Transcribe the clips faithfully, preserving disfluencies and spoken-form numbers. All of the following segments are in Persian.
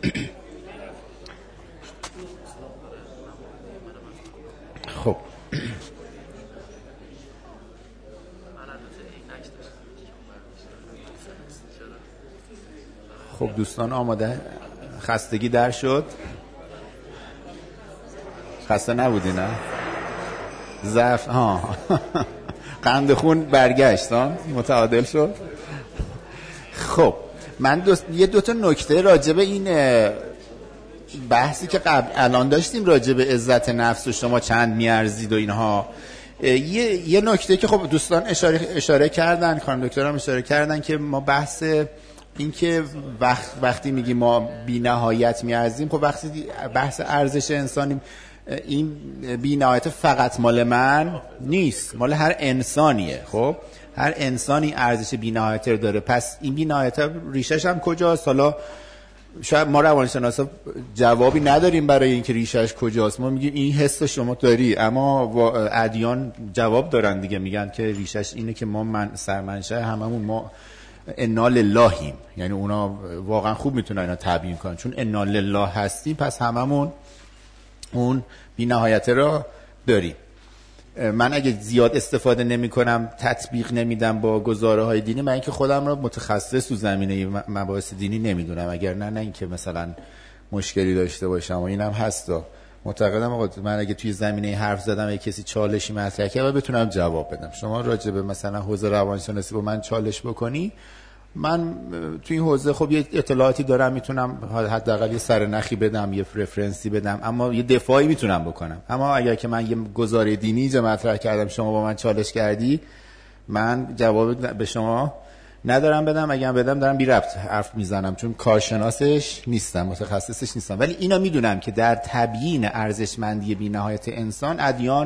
خب خب دوستان آماده؟ خستگی در شد؟ خسته نبودی نه؟ ضعف ها قند خون برگشت ها متعادل شد. خب من دو... یه دوتا نکته راجع به این بحثی که قبل الان داشتیم راجع به عزت نفس و شما چند میارزید و اینها، یه یه نکته که خب دوستان اشاره اشاره کردن، خانم دکتر هم اشاره کردن که ما بحث این که وقت وقتی میگیم ما بی‌نهایت میارزیم، خب وقتی بحث ارزش انسانی، این بی‌نهایت فقط مال من نیست، مال هر انسانیه. خب هر انسانی ارزش بی‌نهایت رو داره. پس این بی‌نهایت ریشش هم کجاست؟ حالا شاید ما روانشناسا جوابی نداریم برای اینکه ریشش کجاست. ما میگیم این حس شما داری، اما ادیان جواب دارن دیگه، میگن که ریشش اینه که ما من سرمنشأ هممون ما انا للهیم، یعنی اونا واقعا خوب میتونن اینا تبیین کنن، چون انا لله هستیم پس هممون اون بی نهایت را داریم. من اگه زیاد استفاده نمی کنم، تطبیق نمیدم با گزاره های دینی، من اینکه خودم را متخصص تو زمینه مباحث دینی نمیدونم، اگر نه نه اینکه مثلا مشکلی داشته باشم و اینم هستا. معتقدم آقا من اگه توی زمینه حرف زدم اگه کسی چالشی مطرح کرد و بتونم جواب بدم. شما راجع به مثلا حوزه روانشناسی با من چالش بکنی، من توی این حوزه خب یه اطلاعاتی دارم، میتونم حداقل یه سرنخی بدم، یه رفرنسی بدم، اما یه دفاعی میتونم بکنم. اما اگر که من یه گزاره دینی جا مطرح کردم، شما با من چالش کردی، من جواب به شما ندارم بدم، اگر بدم دارم بی ربط حرف میزنم، چون کارشناسش نیستم، متخصصش نیستم. ولی اینا میدونم که در تبیین ارزشمندی بی‌نهایت انسان ادیان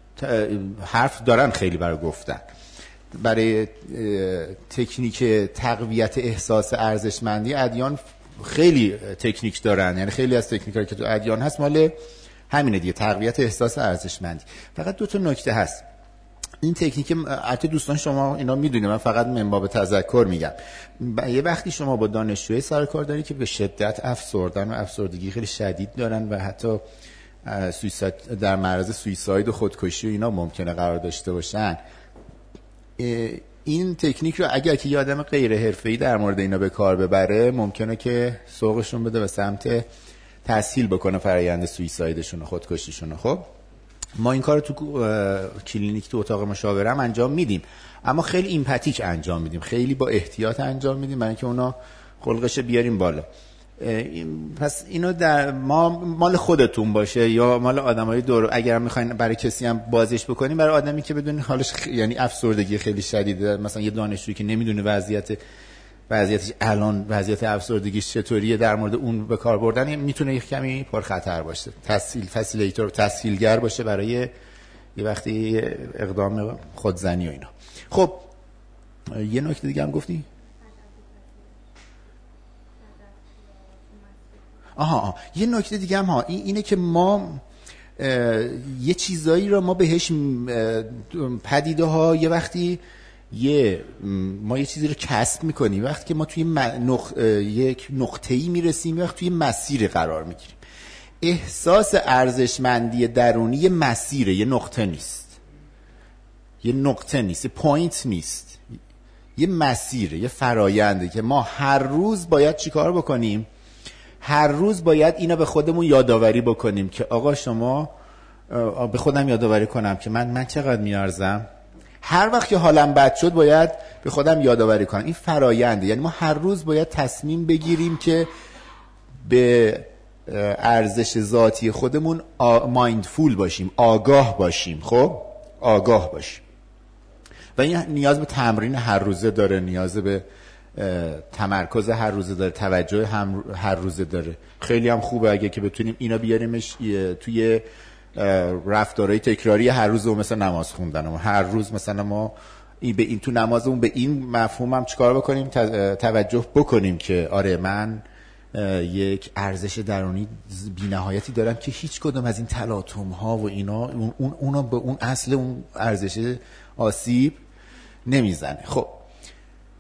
حرف دارن خیلی برای گفتن. برای تکنیک تقویت احساس ارزشمندی ادیان خیلی تکنیک دارن، یعنی خیلی از تکنیکایی که تو ادیان هست مال همینه دیگه، تقویت احساس ارزشمندی. فقط دو تا نکته هست. این تکنیک البته دوستان شما اینا میدونید، من فقط من باب تذکر میگم. یه وقتی شما با دانشجوی سر کار داری که به شدت افسردن و افسردگی خیلی شدید دارن و حتی سویساید در معرض سویساید و خودکشی و اینا ممکنه قرار داشته باشن، این تکنیک رو اگر که یه آدم غیر حرفه‌ای در مورد اینا به کار ببره، ممکنه که سوقشون بده به سمت تسهیل بکنه فرآیند سویسایدشون و خودکشیشون. خب ما این کار رو تو کلینیک تو اتاق مشاوره هم انجام میدیم، اما خیلی ایمپاتیک انجام میدیم، خیلی با احتیاط انجام میدیم برای اینکه اونا خلقش بیاریم بالا. پس اینو در ما مال خودتون باشه یا مال آدمای دور، اگر میخواین برای کسی هم بازش بکنین، برای آدمی که بدون حالش خ... یعنی افسردگی خیلی شدیده، مثلا یه دانشجویی که نمیدونه وضعیت وضعیتش الان وضعیت افسردگیش چطوریه، در مورد اون به کار بردن میتونه یک کمی پرخطر باشه، تسهیل فسیلیتور تسهیلگر باشه برای یه وقتی اقدام خودزنی و اینا. خب یه نکته دیگه هم گفتی؟ آها آه. یه نکته دیگه هم ها این اینه که ما یه چیزایی رو ما بهش پدیده ها یه وقتی یه ما یه چیزی رو کسب میکنیم، وقتی که ما توی نق... یک نقطه‌ای میرسیم، وقتی توی مسیر قرار میگیریم. احساس ارزشمندی درونی یه مسیره، یه نقطه نیست، یه نقطه نیست، یه پوینت نیست، یه مسیره، یه فراینده که ما هر روز باید چیکار بکنیم؟ هر روز باید اینا به خودمون یادآوری بکنیم که آقا شما، به خودم یادآوری کنم که من من چقدر میارزم. هر وقت که حالم بد شد باید به خودم یادآوری کنم. این فراینده، یعنی ما هر روز باید تصمیم بگیریم که به ارزش ذاتی خودمون مایندفول باشیم، آگاه باشیم. خب آگاه باشیم و این نیاز به تمرین هر روزه داره، نیاز به تمرکز هر روزه داره، توجه هم هر روزه داره. خیلی هم خوبه اگه که بتونیم اینا بیاریمش توی رفتارهای تکراری هر روز، مثلا نماز خوندن و هر روز مثلا ما این به این تو نمازمون به این مفهوم هم چیکار بکنیم، توجه بکنیم که آره من یک ارزش درونی بی‌نهایتی دارم که هیچ کدوم از این تلاطم ها و اینا اون اونا به اون اصل اون ارزش آسیب نمیزنه. خب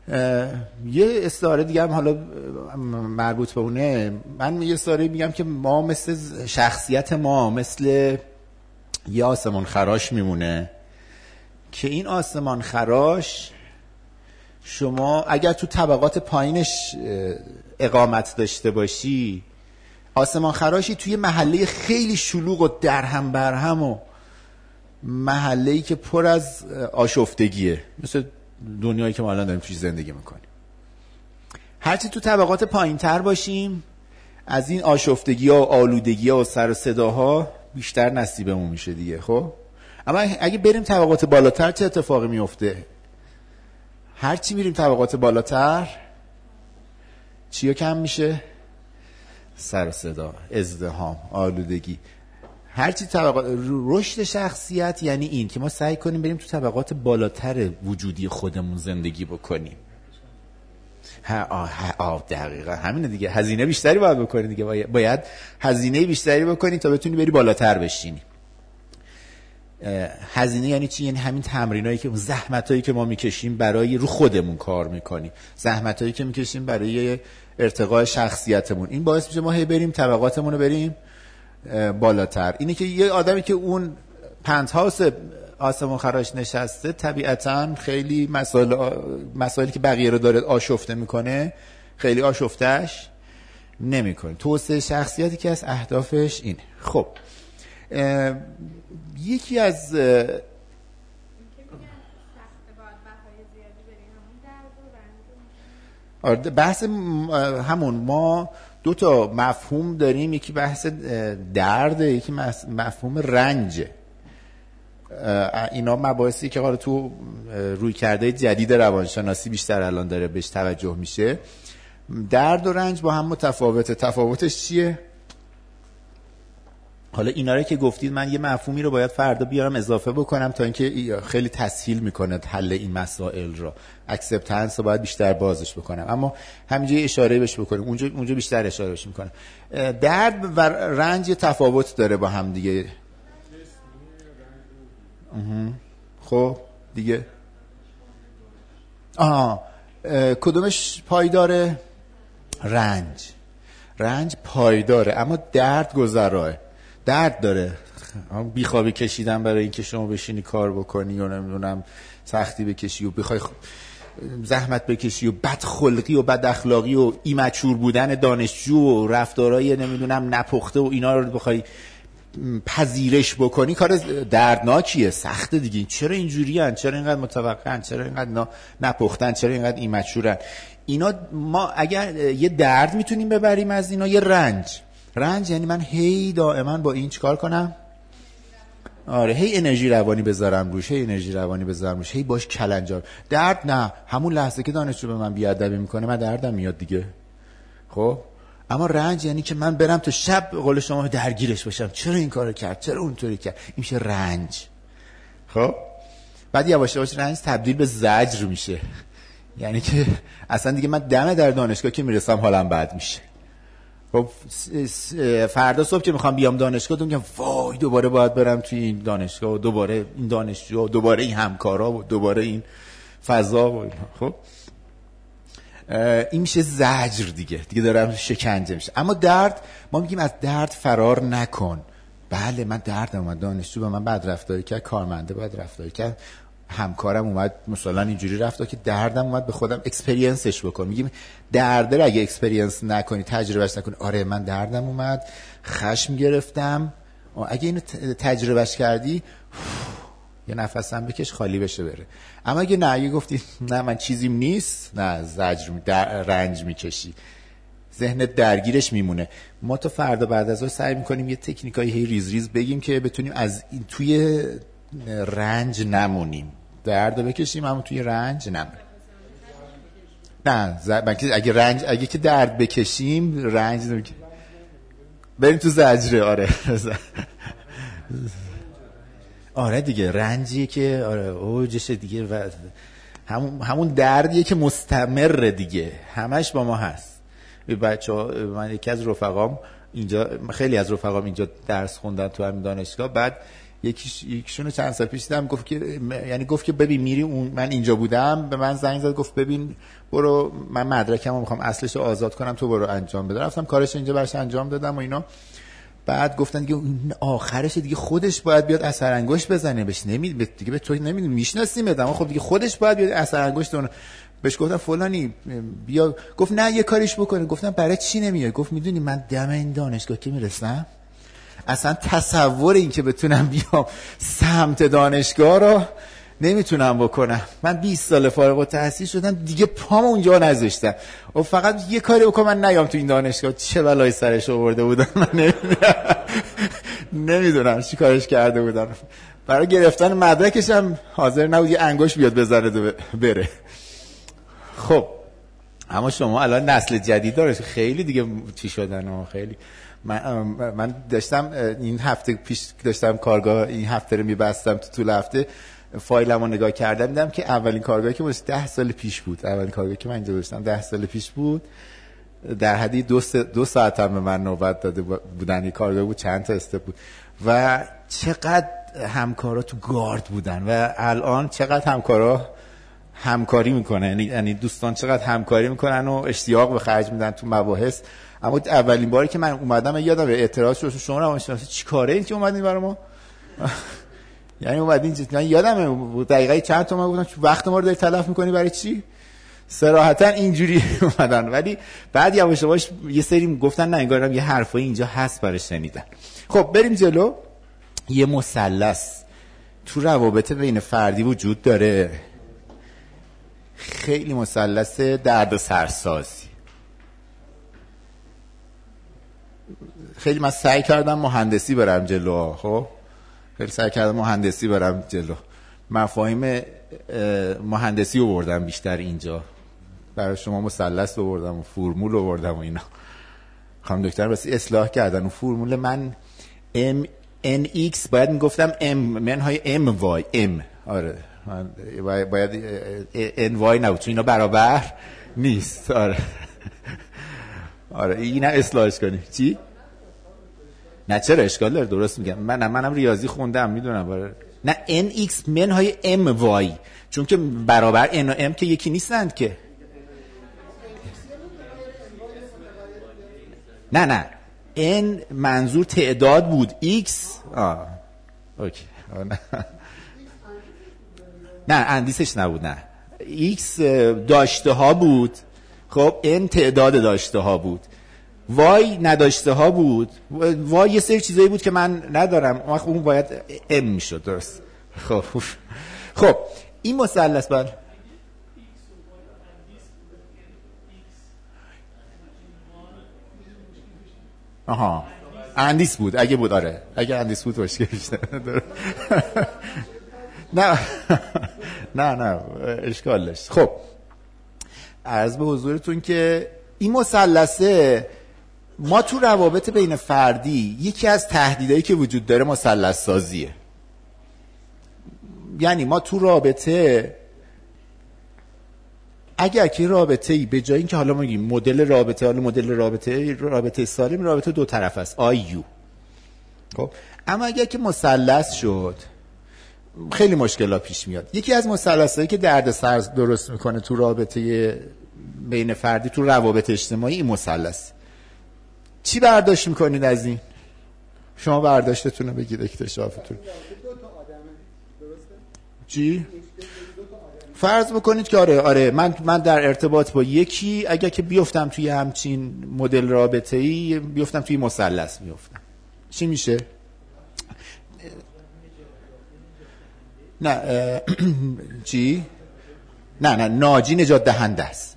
یه استعاره دیگه هم حالا مربوط به اونه، من یه استعاره میگم که ما مثل شخصیت ما مثل یه آسمان خراش میمونه که این آسمان خراش شما اگر تو طبقات پایینش اقامت داشته باشی، آسمان خراشی توی محله خیلی شلوغ و درهم برهم و محله‌ای که پر از آشفتگیه، مثل دنیایی که ما الان داریم توش زندگی میکنیم. هرچی تو طبقات پایین تر باشیم از این آشفتگی ها و آلودگی ها و سر و صداها بیشتر نصیبمون میشه دیگه. خب اما اگه بریم طبقات بالاتر چه اتفاقی میفته؟ هرچی میریم طبقات بالاتر چیا کم میشه؟ سر و صدا، ازدحام، آلودگی. هرچی طبقات رشد شخصیت یعنی این که ما سعی کنیم بریم تو طبقات بالاتر وجودی خودمون زندگی بکنیم. ها آه آه دقیقاً همینه دیگه. هزینه بیشتری باید بکنی دیگه، باید هزینه بیشتری بکنی تا بتونی بری بالاتر بشینی. هزینه یعنی چی؟ یعنی همین تمرینایی که زحمتایی که ما میکشیم برای رو خودمون کار میکنیم، زحمتایی که میکشیم برای ارتقاء شخصیتمون، این باعث میشه ما هی بریم طبقاتمون رو بریم بالاتر. اینه که یه آدمی که اون پنت هاوس آسمون خراش نشسته طبیعتاً خیلی مسائل مسائلی که بقیه رو داره آشفته میکنه خیلی آشفتش نمیکنه. توسعه شخصیتی که از اهدافش اینه. خب یکی از بحث همون ما دو تا مفهوم داریم، یکی بحث درد، یکی مفهوم رنج. اینا مباحثی که حالا تو روی کرده جدید روانشناسی بیشتر الان داره بهش توجه میشه. درد و رنج با هم متفاوته. تفاوتش چیه؟ حالا اینا رو که گفتید من یه مفهومی رو باید فردا بیارم اضافه بکنم تا اینکه خیلی تسهیل میکنه حل این مسائل رو. اکسپتنس رو باید بیشتر بازش بکنم، اما همینجا یه اشاره بهش بکنیم، اونجا اونجا بیشتر اشاره بهش میکنم. درد و رنج تفاوت داره با هم دیگه. خب دیگه آها کدومش پایداره؟ رنج. رنج پایداره اما درد گذراه. درد داره، بیخوابی کشیدن برای اینکه شما بشینی کار بکنی یا نمیدونم سختی بکشی و بخوای زحمت بکشی و بد خلقی و بد اخلاقی و ایمچور بودن دانشجو و رفتارای نمیدونم نپخته و اینا رو بخوای پذیرش بکنی، کار دردناکیه، سخته دیگه. چرا اینجوریان؟ چرا اینقدر متوقعن؟ چرا اینقدر نپختن؟ چرا اینقدر ایمچورن؟ اینا ما اگر یه درد میتونیم ببریم از اینا، یه رنج. رنج یعنی من هی دائما با این چیکار کنم؟ آره هی انرژی روانی بذارم روش، هی انرژی روانی بذارم روش، هی باش کلنجار. درد نه، همون لحظه که دانشجو به من بیادبی میکنه من دردم میاد دیگه. خب اما رنج یعنی که من برم تا شب قول شما درگیرش باشم، چرا این کارو کرد، چرا اونطوری کرد، این میشه رنج. خب بعد یواش یواش رنج تبدیل به زجر میشه، یعنی که اصلا دیگه من دم در دانشگاه که میرسم حالم بد میشه. خب فردا صبح که میخوام بیام دانشگاه تو میگم وای دوباره باید برم توی این دانشگاه و دوباره این دانشجو و دوباره این همکارا و دوباره این فضا و خب این میشه زجر دیگه، دیگه دارم شکنجه میشه. اما درد ما میگیم از درد فرار نکن. بله من دردم اومد، دانشجو به من بد رفتاری کرد، کارمنده بد رفتاری کرد، همکارم اومد مثلا اینجوری رفت که دردم اومد، به خودم اکسپریانسش بکن. میگیم درد رو اگه اکسپریانس نکنی، تجربهش نکنی، آره من دردم اومد، خشم گرفتم، اگه اینو تجربهش کردی یه نفسم بکش خالی بشه بره. اما اگه نه، اگه گفتی نه من چیزیم نیست، نه زجر می در... رنج میکشی، ذهنت درگیرش میمونه. ما تا فردا بعد از اون سعی میکنیم یه تکنیکایی هی ریز ریز بگیم که بتونیم از این توی رنج نمونیم، درد رو بکشیم اما توی رنج نمونیم. نه ز... اگه رنج اگه که درد بکشیم رنج نمیکشیم، بریم تو زجره. آره آره دیگه رنجیه که آره اوجشه دیگه و همون همون دردیه که مستمره دیگه، همش با ما هست. بچه‌ها من یکی از رفقام اینجا، خیلی از رفقام اینجا درس خوندن تو همین دانشگاه، بعد یکیش یکیشون چند سال پیش دیدم گفت که یعنی گفت که ببین میری اون، من اینجا بودم، به من زنگ زد گفت ببین برو من مدرکمو میخوام اصلش رو آزاد کنم تو برو انجام بده. رفتم کارش اینجا براش انجام دادم و اینا. بعد گفتن که آخرش دیگه خودش باید بیاد اثر انگشت بزنه بهش، نمیدونم دیگه به تو نمیدونم میشناسیم اما خب دیگه خودش باید بیاد اثر انگشت اون. بهش گفتم فلانی بیا، گفت نه یه کاریش بکنه. گفتم برای چی نمیاد؟ گفت میدونی من دم این دانشگاه که میرسم اصلا تصور این که بتونم بیام سمت دانشگاه رو نمیتونم بکنم. من بیست سال فارغ التحصیل شدم دیگه پام اونجا نذاشتم و فقط یه کاری بکنم من نیام تو این دانشگاه. چه بلایی سرش آورده بودن من نمیدونم نمیدونم چی کارش کرده بودن. برای گرفتن مدرکش هم حاضر نبود یه انگشت بیاد بزنه بره. خب اما شما الان نسل جدید داره خیلی دیگه چی شدن و خیلی. من من داشتم این هفته پیش داشتم کارگاه، این هفته رو میبستم تو طول هفته فایلمو نگاه کردم دیدم که اولین کارگاهی که واسه ده سال پیش بود، اولین کارگاهی که من اینجا داشتم ده سال پیش بود، در حدی دو, س... دو ساعت هم به من نوبت داده بودن. این کارگاه بود چند تا استپ بود و چقدر همکارا تو گارد بودن و الان چقدر همکارا همکاری میکنن، یعنی دوستان چقدر همکاری میکنن و اشتیاق به خرج میدن تو مباحث. اما اولین باری که من اومدم یادم اعتراض شد شما روانشناسی چی کاره این که اومدین برای ما یعنی اومدین من یادم دقیقاً چند تومن گفتم وقت ما رو داری تلف میکنی برای چی؟ صراحتا اینجوری اومدن. ولی بعد یواش یواش یه سری گفتن نه انگارم یه حرفایی اینجا هست برای شنیدن. خب بریم جلو. یه مثلث تو روابط بین فردی وجود داره، خیلی مثلث درد و سرسازی. خیلی من سعی کردم مهندسی برم جلو، خب خیلی سعی کردم مهندسی برم جلو، مفاهیم مهندسی رو بردم بیشتر اینجا، برای شما مثلث رو بردم و فرمول رو بردم و اینا. خانم دکتر بس اصلاح کردن و فرمول من ام ان ایکس باید میگفتم ام منهای ام وای ام. آره باید, باید ان وای نبود چون اینا برابر نیست. آره آره اینا اصلاحش کنی. چی؟ نه چرا اشکال داره، درست میگم. من منم ریاضی خوندم میدونم. باره. نه ان ایکس منهای ام وای، چون که برابر ان و ام که یکی نیستند که. نه نه ان منظور تعداد بود، ایکس آه اوکی آه نه نه اندیسش نبود. نه ایکس داشته ها بود، خب ان تعداد داشته ها بود، وای نداشته ها بود، وای یه سری چیزایی بود که من ندارم اون باید ام میشد. درست. خب خب این مثلث بر آها اندیس بود اگه بود. آره اگه اندیس بود مشکل بیشتر. نه نه نه اشکال داشت. خب عرض به حضورتون که این مثلثه ما تو روابط بین فردی یکی از تهدیدایی که وجود داره مثلث سازیه. یعنی ما تو رابطه اگر که رابطه‌ای به جای اینکه حالا ما میگیم مدل رابطه، حالا مدل رابطه رابطه سالم رابطه دو طرف است آی یو. خب اما اگر که مثلث شد خیلی مشکلات پیش میاد. یکی از مثلثایی که دردسر درست میکنه تو رابطه بین فردی تو روابط اجتماعی این مثلث. چی برداشت میکنید از این؟ شما برداشتتون رو بگید اکتشافتون. چی؟ فرض بکنید که آره آره من من در ارتباط با یکی اگر که بیفتم توی همچین مدل رابطه‌ای بیفتم توی مثلث میافتم. چی میشه؟ نه چی؟ نه نه ناجی نجات دهنده است.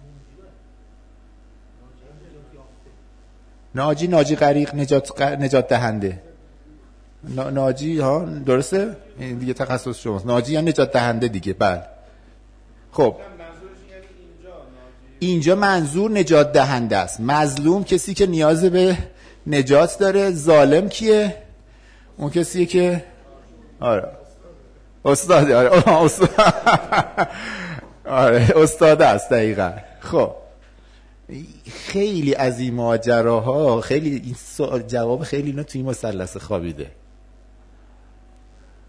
ناجی ناجی غریق نجات نجات دهنده. ناجی ها درسته؟ این دیگه تخصص شماست. ناجی یا نجات دهنده دیگه. بله. خب اینجا منظور نجات دهنده است. مظلوم کسی که نیاز به نجات داره. ظالم کیه؟ اون کسیه که آره استاد. آره استاد. آره استاد است دقیقاً. خب خیلی از این ماجراها خیلی این سوال جواب خیلی اینا توی مثلث خوابیده.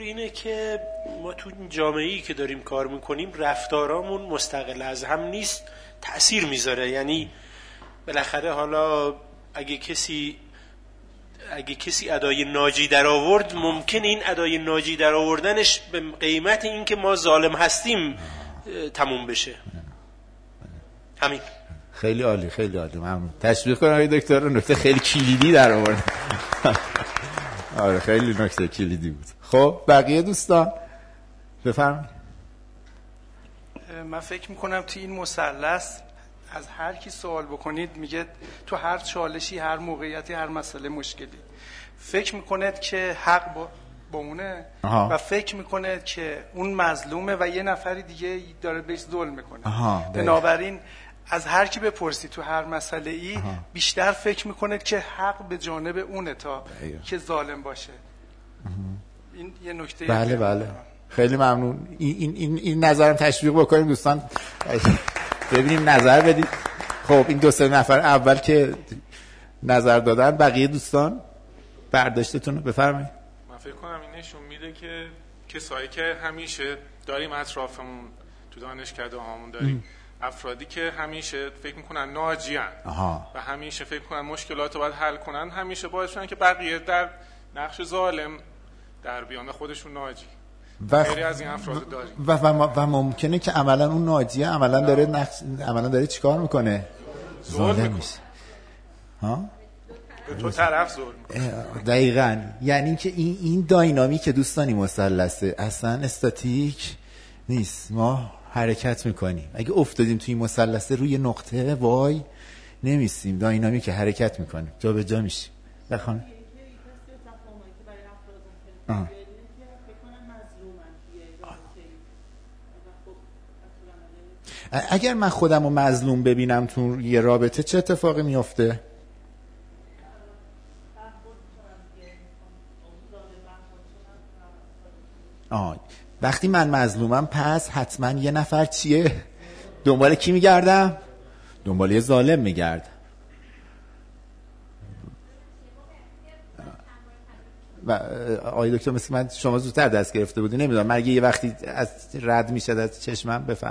اینه که ما تو جامعه‌ای که داریم کار میکنیم رفتارامون مستقل از هم نیست، تأثیر میذاره. یعنی بالاخره حالا اگه کسی اگه کسی ادای ناجی در آورد، ممکن این ادای ناجی در آوردنش به قیمت این که ما ظالم هستیم تموم بشه. همین. خیلی عالی، خیلی عالی، ممنون. تشویق کنم آقای دکتر، نکته خیلی کلیدی در آورد. آره خیلی نکته کلیدی بود. خب بقیه دوستان بفرمایید. من فکر میکنم تو این مثلث از هر کی سوال بکنید میگه تو هر چالشی، هر موقعیتی، هر مسئله مشکلی فکر میکنه که حق با بمونه و فکر میکنه که اون مظلومه و یه نفری دیگه داره بهش ظلم میکنه. بنابراین از هر کی بپرسی تو هر مسئله ای بیشتر فکر میکنه که حق به جانب اونه تا دقیقا. که ظالم باشه. این یه نکته. بله بله خیلی ممنون. این این این نظرم تشویق بکنیم دوستان، ببینیم نظر بدید. خب این دو سه نفر اول که نظر دادن، بقیه دوستان برداشتتون رو بفرمایید. من فکر کنم این نشون میده که کسایی که همیشه داریم اطرافمون تو دانشکده هامون داریم افرادی که همیشه فکر میکنن ناجیان و همیشه فکر میکنن مشکلات رو باید حل کنن، همیشه باعث شدن که بقیه در نقش ظالم در بیان خودشون ناجی. و خیلی از این افراد داریم و, و, و ممکنه که عملا اون ناجیه عملا داره نقش عملا داره چیکار میکنه؟ ظلم میشه. ها؟ به تو طرف ظلم. دقیقاً. یعنی که این این داینامیک دوستانی مثلثه، اصلا استاتیک نیست، ما حرکت میکنیم. اگه افتادیم توی این مثلثه روی نقطه وای نمیستیم، داینامیک حرکت میکنیم، جا به جا میشیم. بخوام آه. اگر من خودم رو مظلوم ببینم تو یه رابطه چه اتفاقی میفته؟ آه. وقتی من مظلومم پس حتما یه نفر چیه؟ دنبال کی میگردم؟ دنبال یه ظالم میگردم. و آقای دکتر مثل من شما زودتر دست گرفته بودی، نمیدونم من اگه یه وقتی از رد میشد از چشمم بفهم.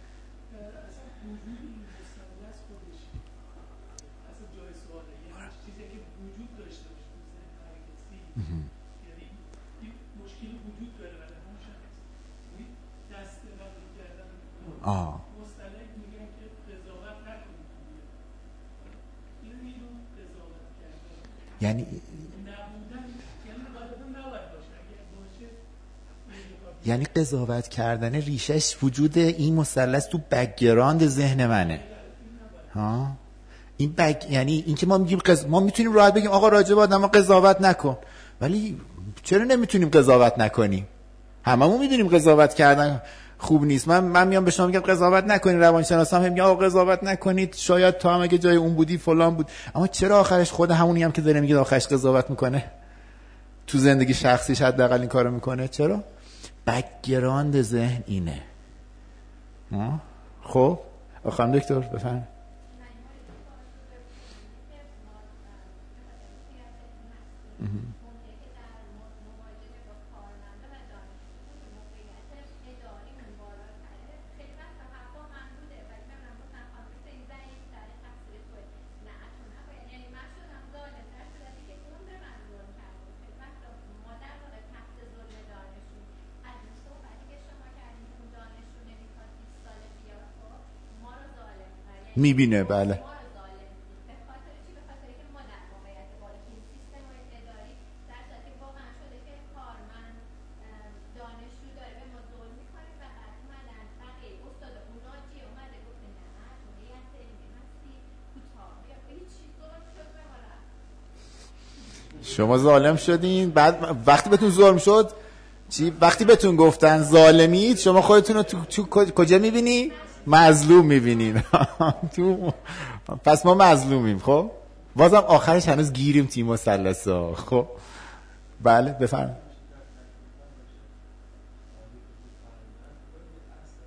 آه. یعنی یعنی قضاوت کردن ریشش وجود این مثلث تو بک‌گراند ذهن منه. ها این بک یعنی این که ما میگیم قض... ما میتونیم راحت بگیم آقا راجع به آدم قضاوت نکن، ولی چرا نمیتونیم قضاوت نکنیم؟ هممون میدونیم قضاوت کردن خوب نیست. من من میام به شما میگم قضاوت نکنید، روانشناسا هم میگن آقا قضاوت نکنید، شاید تو هم اگه جای اون بودی فلان بود. اما چرا آخرش خود همونی هم که داره میگه آخرش قضاوت میکنه؟ تو زندگی شخصیش حداقل این کارو میکنه. چرا؟ بک‌گراند ذهن اینه. خب خانم دکتر بفرمایید. میبینه. بله شما ظالم شدین، بعد وقتی بهتون ظلم شد چی؟ وقتی بهتون گفتن ظالمید شما خودتون رو تو, تو کجا میبینی؟ مظلوم میبینین. تو پس ما مظلومیم. خب بازم آخرش هنوز گیریم تیم مثلثا. خب بله بفرمایید.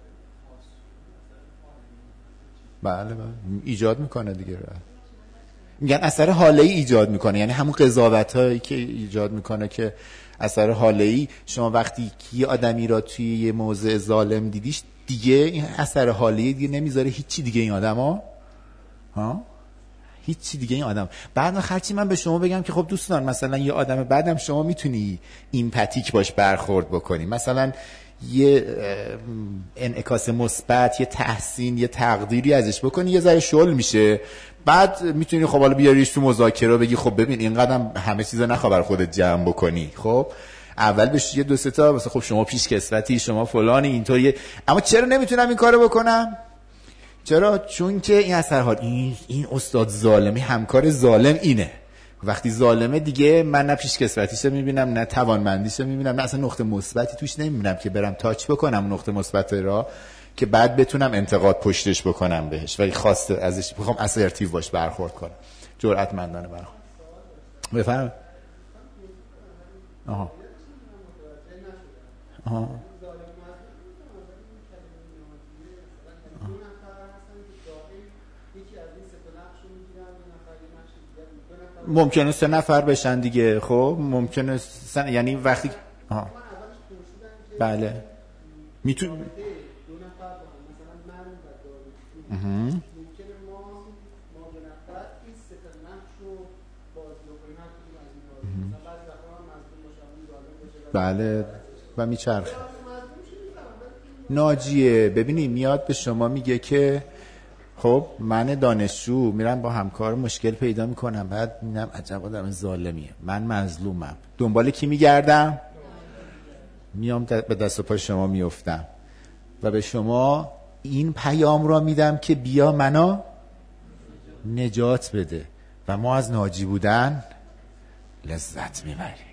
بله بله ایجاد میکنه دیگه. میگن اثر حاله‌ای ایجاد میکنه، یعنی همون قضاوتایی که ایجاد میکنه که اثر حاله‌ای. شما وقتی یه آدمی را توی یه موضع ظالم دیدیش دیگه این اثر حاله‌ای دیگه نمیذاره هیچی دیگه این آدما ها هیچی دیگه این آدم. بعد هرچی من به شما بگم که خب دوستان مثلا یه آدم بعدم شما میتونی ایمپاتیک باش برخورد بکنی، مثلا یه انعکاس مثبت، یه تحسین، یه تقدیری ازش بکنی، یه ذره شل میشه. بعد میتونی خب حالا بیاریش تو مذاکره بگی خب ببین اینقدرم همه چیزا نخواه برای خودت جمع بکنی. خب اول بهش یه دو سه تا مثلا خب شما پیش کسوتی، شما فلانی، اینطوریه. اما چرا نمیتونم این کارو بکنم؟ چرا؟ چون که این اثر حال این این استاد ظالمی، همکار ظالم اینه. وقتی ظالمه دیگه من نه پیش کسوتیشو میبینم، نه توانمندیشو میبینم، نه اصلا نقطه مثبتی توش نمیبینم که برم تاچ بکنم نقطه مثبت را که بعد بتونم انتقاد پشتش بکنم بهش. ولی خواسته ازش میخوام اسرتیو باش برخورد کنم، جرأتمندانه برخورد. بفهم. آها آها ممکنه سه نفر بشن دیگه. خب ممکنه سن... یعنی وقتی آها بله میتونه دو نفر مثلا من و داوود ممکنه ما ما دو نفر این سه تا نقش رو بازی کنیم، از این مثلا بعضی وقتا هم مظلوم باشم ظالم باشه. بله و میچرخه ناجیه. ببینی میاد به شما میگه که خب من دانشجو میرم با همکار مشکل پیدا میکنم، بعد میبینم عجب آدم ظالمیه، من مظلومم، دنبال کی میگردم؟ میام به دست و پای شما میافتم و به شما این پیام را میدم که بیا منو نجات بده و ما از ناجی بودن لذت میبریم.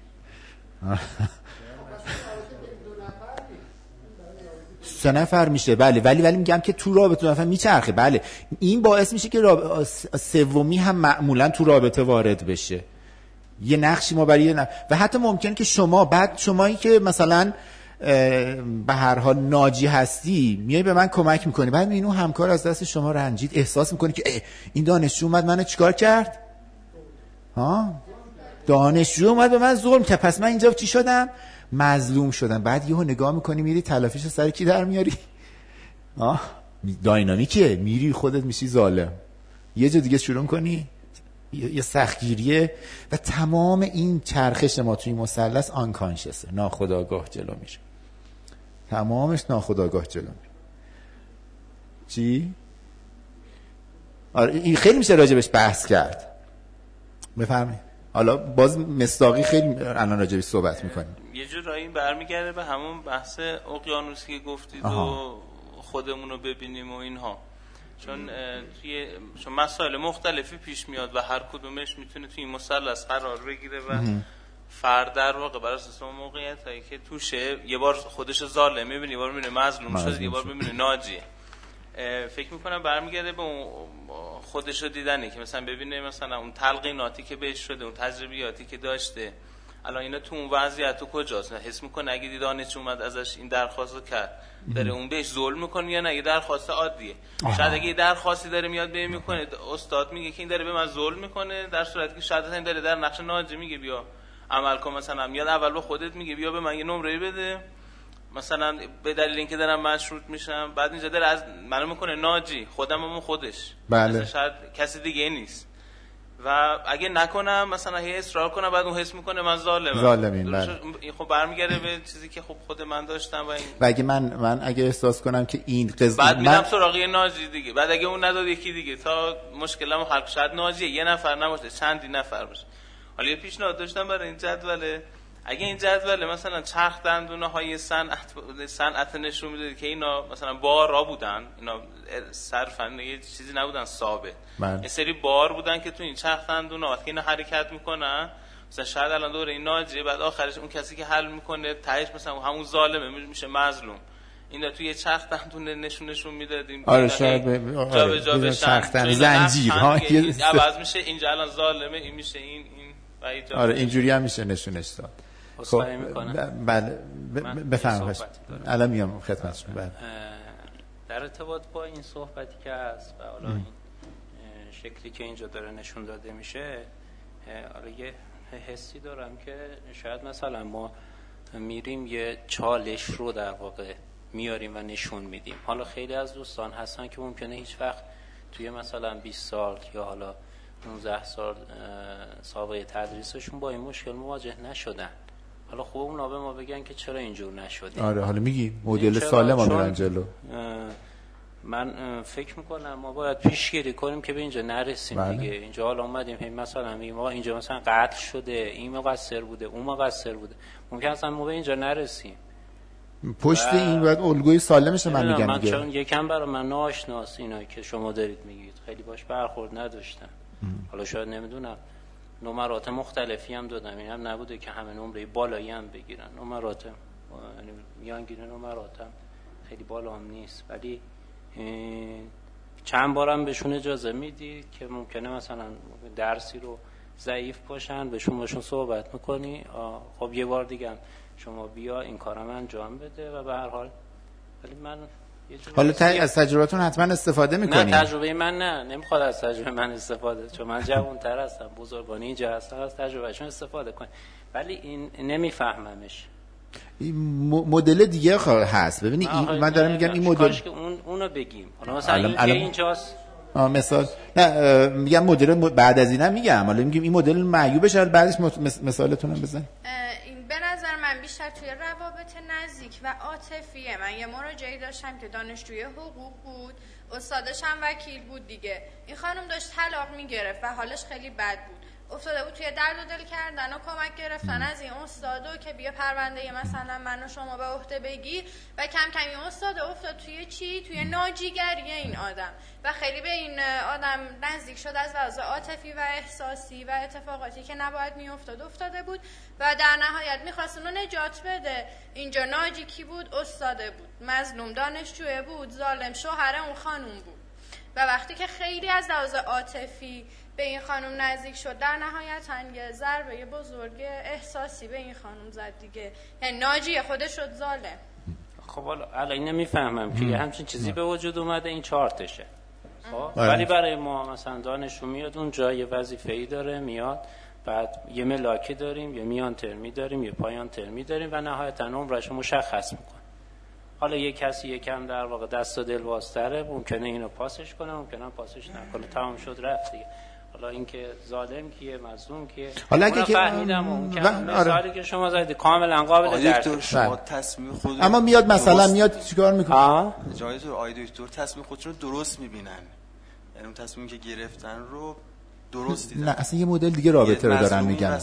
سه نفر میشه بله، ولی ولی میگم که تو رابطه دو نفر میچرخه. بله این باعث میشه که راب... سومی هم معمولا تو رابطه وارد بشه، یه نقشی ما برای نقش... و حتی ممکنه که شما بعد شمایی که مثلا به هر حال ناجی هستی میای به من کمک میکنی، بعد اینو همکار از دست شما رنجید، احساس میکنی که این دانشجو اومد منو چیکار کرد؟ ها دانشجو اومد به من ظلم کرد، پس من اینجا چی شدم؟ مظلوم شدم. بعد یهو نگاه میکنی میری تلافیشو سر کی در میاری؟ آه داینامیکه، میری خودت میشی ظالم، یه جا دیگه شروع کنی یه سختگیریه و تمام این چرخش ما توی مثلث آنکانشسه، ناخودآگاه جلو میره، تمامش ناخودآگاه جلو میره. چی؟ آره این خیلی میشه راجبش بحث کرد. بفرمایید. حالا باز مصداقی خیلی الان راجبش صحبت میکنیم. یه جور رایی برمیگرده به همون بحث اقیانوسی که گفتید و خودمون رو ببینیم و اینها، چون توی چون مسائل مختلفی پیش میاد و هر کدومش میتونه توی این مثلث قرار بگیره و فرد در واقع بر اساس اون موقعیتایی که توشه یه بار خودش ظالم میبینه، یه بار میبینه مظلوم شده، یه بار میبینه ناجی. فکر میکنم برمیگرده به اون خودش رو دیدنی که مثلا ببینه مثلا اون تلقیناتی که بهش شده، اون تجربیاتی که داشته، الان اینا تو اون وضعیت تو کجاست؟ حس میکنه اگه دیدانش اومد ازش این درخواست رو کرد داره اون بهش ظلم میکنه یا نه یه درخواست عادیه؟ شاید اگه یه درخواستی داره میاد به میکنه، استاد میگه که این داره به من ظلم میکنه، در صورتی که شاید این داره در نقش ناجی میگه بیا عمل کن، مثلا میاد اول به خودت میگه بیا به من یه نمره بده مثلا به دلیل اینکه دارم مشروط میشم، بعد اینجا داره از منو میکنه ناجی، خودم هم خودش. بله. شاید کسی دیگه نیست و اگه نکنم مثلا هی اصرار کنم بعد اون حس میکنه من ظالمم. ظالمین. بله. خب برمیگرده به چیزی که خب خود من داشتم و این و اگه من من اگه احساس کنم که این قضیه بعد میرم من... سراغ ناجی دیگه، بعد اگه اون نداد یکی دیگه تا مشکلمو حل شه. شاید ناجی یه نفر نباشه، چندی نفر باشه. حالا یه پیشنهاد داشتم برای این جدوله، اگه این جدول مثلا چرخ دندونه های صنعت صنعت نشون میده که اینا مثلا بارا بودن، اینا صرفا یه چیزی نبودن ثابت، یه سری بار بودن که تو این چرخ دندونه وقتی اینا حرکت میکنن مثلا شاید الان دوره این ناجیه، بعد آخرش اون کسی که حل میکنه تهش مثلا همون ظالمه میشه مظلوم. اینا توی چرخ دندونه نشون نشون میدادیم. آره شاید جا به جا بشن زنجیر ها عوض میشه، اینجا الان ظالمه این میشه این این و آره اینجوری هم میشه نشونش داد. خب بله بفرمایید الان میام خدمتتون. بله در ارتباط با این صحبتی که هست و حالا این شکلی که اینجا داره نشون داده میشه، حالا یه حسی دارم که شاید مثلا ما میریم یه چالش رو در واقع میاریم و نشون میدیم. حالا خیلی از دوستان هستن که ممکنه هیچ وقت توی مثلا بیست سال یا حالا نوزده سال سابقه تدریسشون با این مشکل مواجه نشدن. حالا خوب اونا به ما بگن که چرا اینجور نشدیم. آره حالا میگی مدل سالم آمدن جلو. من فکر میکنم ما باید پیشگیری کنیم که به اینجا نرسیم. بله. دیگه اینجا حالا اومدیم هی مثلا میگیم ما اینجا مثلا قتل شده، این مقصر بوده، اون مقصر بوده، ممکن اصلا ما به اینجا نرسیم. پشت این باید الگوی سالمش من میگم من دیگه. چون یکم برای من ناآشناست اینا که شما دارید میگید، خیلی باش برخورد نداشتم. حالا شاید نمیدونم نمرات مختلفی هم دادم، این هم نبوده که همه نمره بالایی هم بگیرن. نمرات یعنی میانگین نمراتم خیلی بالا هم نیست، ولی چند بارم بهشون اجازه میدی که ممکنه مثلا درسی رو ضعیف باشن، بهشون باشون صحبت میکنی، خب یه بار دیگه شما بیا این کارم انجام بده و به هر حال. ولی من حالا تای از تجربتون حتما استفاده میکنی؟ نه تجربه من نه، نمیخواد از تجربه من استفاده، چون من جوان‌تر هستم، بزرگانی اینجا هستم، از تجربهشون استفاده کنی. ولی این نمیفهممش. این مدل دیگه هست. ببینی این من دارم میگم این مدل کاش که اون اونو بگیم. حالا مثلا این الان... اینجاست آ مثال نه میگم مدل بعد از اینم میگم، حالا میگیم این مدل معیوبه، شاید بعدش مثالتون هم بزن. این به نظر من بیشتر توی روابط نزدیک و عاطفیه. من یه مراجعه داشتم که دانشجوی حقوق بود، استادش هم وکیل بود دیگه. این خانم داشت طلاق میگرفت و حالش خیلی بد بود، افتاده بود توی درد و دل کردن و کمک گرفتن از این استادو که بیا پرونده مثلا من و شما به عهده بگیر و کم کم این استاد افتاد توی چی؟ توی ناجیگری این آدم و خیلی به این آدم نزدیک شد از لحاظ عاطفی و احساسی و اتفاقاتی که نباید میافتاد افتاده بود و در نهایت میخواست اونو نجات بده. اینجا ناجی کی بود؟ استاده بود، مظلوم دانشجوی بود، ظالم شوهر اون خانوم بود. و وقتی که خیلی از لحاظ عاطفی به این خانم نزدیک شد، در نهایت یه ضربه بزرگ احساسی به این خانم زد دیگه، یعنی ناجی خودش شد ظالم. خب حالا الان نمیفهمم که یه همچین چیزی به وجود اومده، این چارتشه. خب ولی برای ما مثلا دانشجو میاد اونجا یه وظیفه‌ای داره، میاد بعد یه ملاکی داریم، یه میان ترمی داریم، یه پایان ترمی داریم و نهایتا عمرش مشخص میکنه. حالا یه کسی یکم در واقع دست و دل بازتره، ممکنه اینو پاسش کنه، ممکنه پاسش نکنه، تمام شد رفت دیگه. حالا اینکه ظالم کیه، مظلوم کیه، حالا اگه که فهمیدم اون که مثالی که شما زدید کاملا قابل درک. شما تصمیم خود اما میاد مثلا میاد چیکار میکنه؟ جای تو آی دکتر تصمیم خودشون رو درست میبینن، یعنی اون تصمیمی که گرفتن رو درست دیدن. نه اصلا یه مدل دیگه رابطه رو دارن میگن.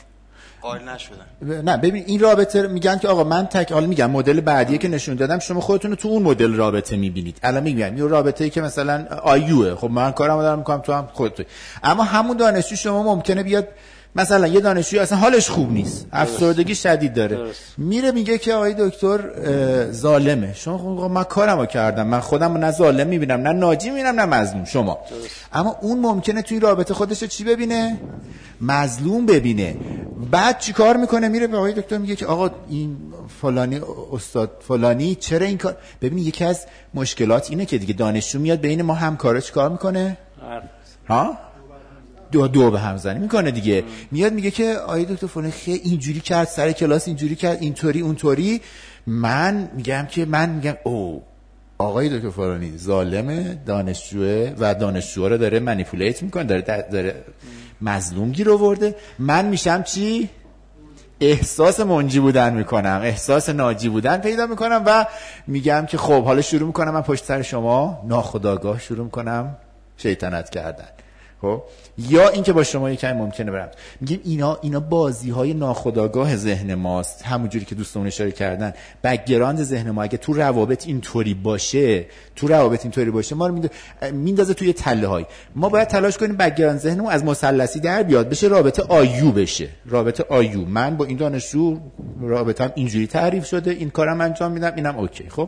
قائل نشدن. نه ببین این رابطه میگن که آقا من تک حال میگم مدل بعدیه که نشون دادم شما خودتون رو تو اون مدل رابطه میبینید. الان میگم یه رابطه‌ای که مثلا آیوه، خب من کارمو دارم میکنم تو هم خودت. اما همون دانشجو شما ممکنه بیاد مثلا یه دانشجوی اصلا حالش خوب نیست، افسردگی شدید داره، درست. میره میگه که آقای دکتر ظالمه. شما خب من کارمو کردم، من خودمو نه ظالم میبینم نه ناجی میبینم نه مظلوم شما، درست. اما اون ممکنه توی رابطه خودش چی ببینه؟ مظلوم ببینه. بعد چی کار میکنه؟ میره به آقای دکتر میگه که آقا این فلانی استاد فلانی چرا این کار. ببینید یکی از مشکلات اینه که دیگه دانشجو میاد بین ما همکارا چی کار میکنه؟ ها؟ دو دو به هم زنی میکنه دیگه. ام. میاد میگه که آقای دکتر فلانی خیلی اینجوری کرد سر کلاس، اینجوری کرد، اینطوری اونطوری. من میگم که من میگم او آقای دکتر فلانی ظالمه، دانشجوه و دانشجوها رو داره منیپولیت میکنه، داره داره مظلوم گیر آورده. من میشم چی؟ احساس منجی بودن میکنم، احساس ناجی بودن پیدا میکنم و میگم که خب حالا شروع میکنم من پشت سر شما ناخودآگاه شروع میکنم شیطنت کردن. خب یا اینکه با شما یکم ممکنه برم میگیم اینا اینا بازی‌های ناخودآگاه ذهن ماست، همونجوری که دوستمون اشاره کردن بک‌گراند ذهن ما اگه تو روابط اینطوری باشه، تو روابط اینطوری باشه ما رو میندازه توی تله‌های. ما باید تلاش کنیم بک‌گراند ذهنمون از مثلثی در بیاد، بشه رابطه آیو بشه، رابطه آیو. من با این دانشجو رابطه‌ام اینجوری تعریف شده، این کارم انجام میدم، اینم اوکی. خب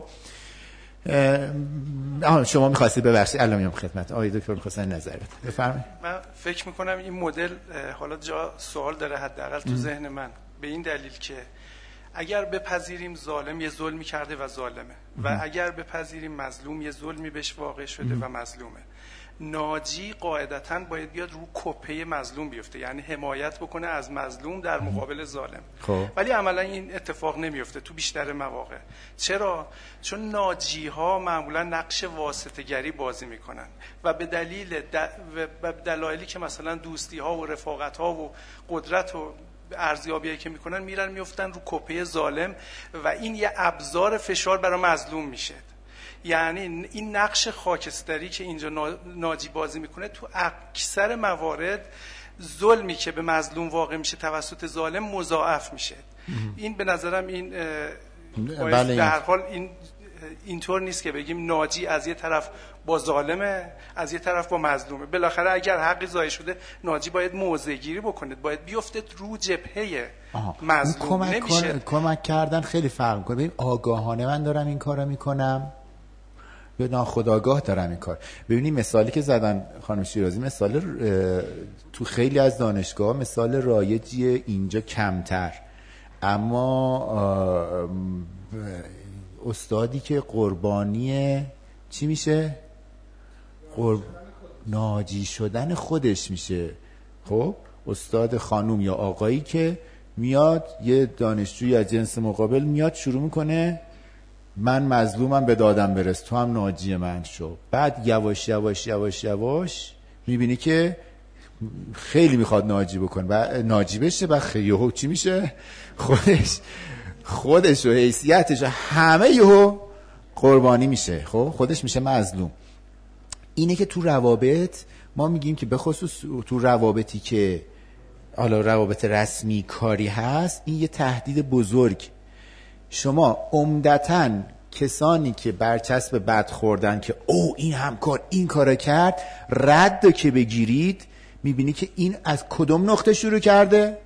آها شما می‌خواستید ببخشید الان میام خدمت آقای دکتر می‌خواستن نظر بده بفرمایید. من فکر می‌کنم این مدل حالا جا سوال داره حداقل تو ذهن من، به این دلیل که اگر بپذیریم ظالم یه ظلمی کرده و ظالمه و اگر بپذیریم مظلوم یه ظلمی بهش واقع شده و مظلومه، ناجی قاعدتاً باید بیاد رو کپه مظلوم بیفته، یعنی حمایت بکنه از مظلوم در مقابل ظالم. خب. ولی عملا این اتفاق نمیفته تو بیشتر مواقع. چرا؟ چون ناجی ها معمولا نقش واسطه گری بازی میکنن و به دلیل د... و دلایلی که مثلا دوستی ها و رفاقت ها و قدرت و ارزیابیایی که میکنن میرن میفتن رو کپه ظالم و این یه ابزار فشار برای مظلوم میشه. یعنی این نقش خاکستری که اینجا ناجی بازی میکنه تو اکثر موارد ظلمی که به مظلوم واقع میشه توسط ظالم مضاعف میشه. این به نظرم این بله در هر حال این اینطور نیست که بگیم ناجی از یه طرف با ظالمه، از یه طرف با مظلومه. بالاخره اگر حقی ضایع شده ناجی باید موضع گیری بکنه، باید بیفته رو جبهه مظلوم. کمک نمیشه کمک کردن خیلی فرق میکنه. ببین آگاهانه من دارم این کارو میکنم یا ناخودآگاه دارم این کار. ببینید مثالی که زدن خانم شیرازی مثال تو خیلی از دانشگاه مثال رایجیه، اینجا کمتر، اما استادی که قربانی چی میشه؟ قرب... ناجی شدن خودش میشه. خب استاد خانوم یا آقایی که میاد یه دانشجوی از جنس مقابل میاد شروع میکنه من مظلومم به دادم برس، تو هم ناجی من شو. بعد یواش یواش یواش یواش میبینی که خیلی میخواد ناجی بکن و ناجی بشه و خیلی چی میشه؟ خودش خودش و حیثیتش و همه یهو قربانی میشه. خب خودش میشه مظلوم. اینه که تو روابط ما میگیم که به خصوص تو روابطی که حالا روابط رسمی کاری هست این یه تهدید بزرگ. شما عمدتاً کسانی که برچسب بد خوردن که او این همکار این کارو کرد رد که بگیرید میبینی که این از کدوم نقطه شروع کرده؟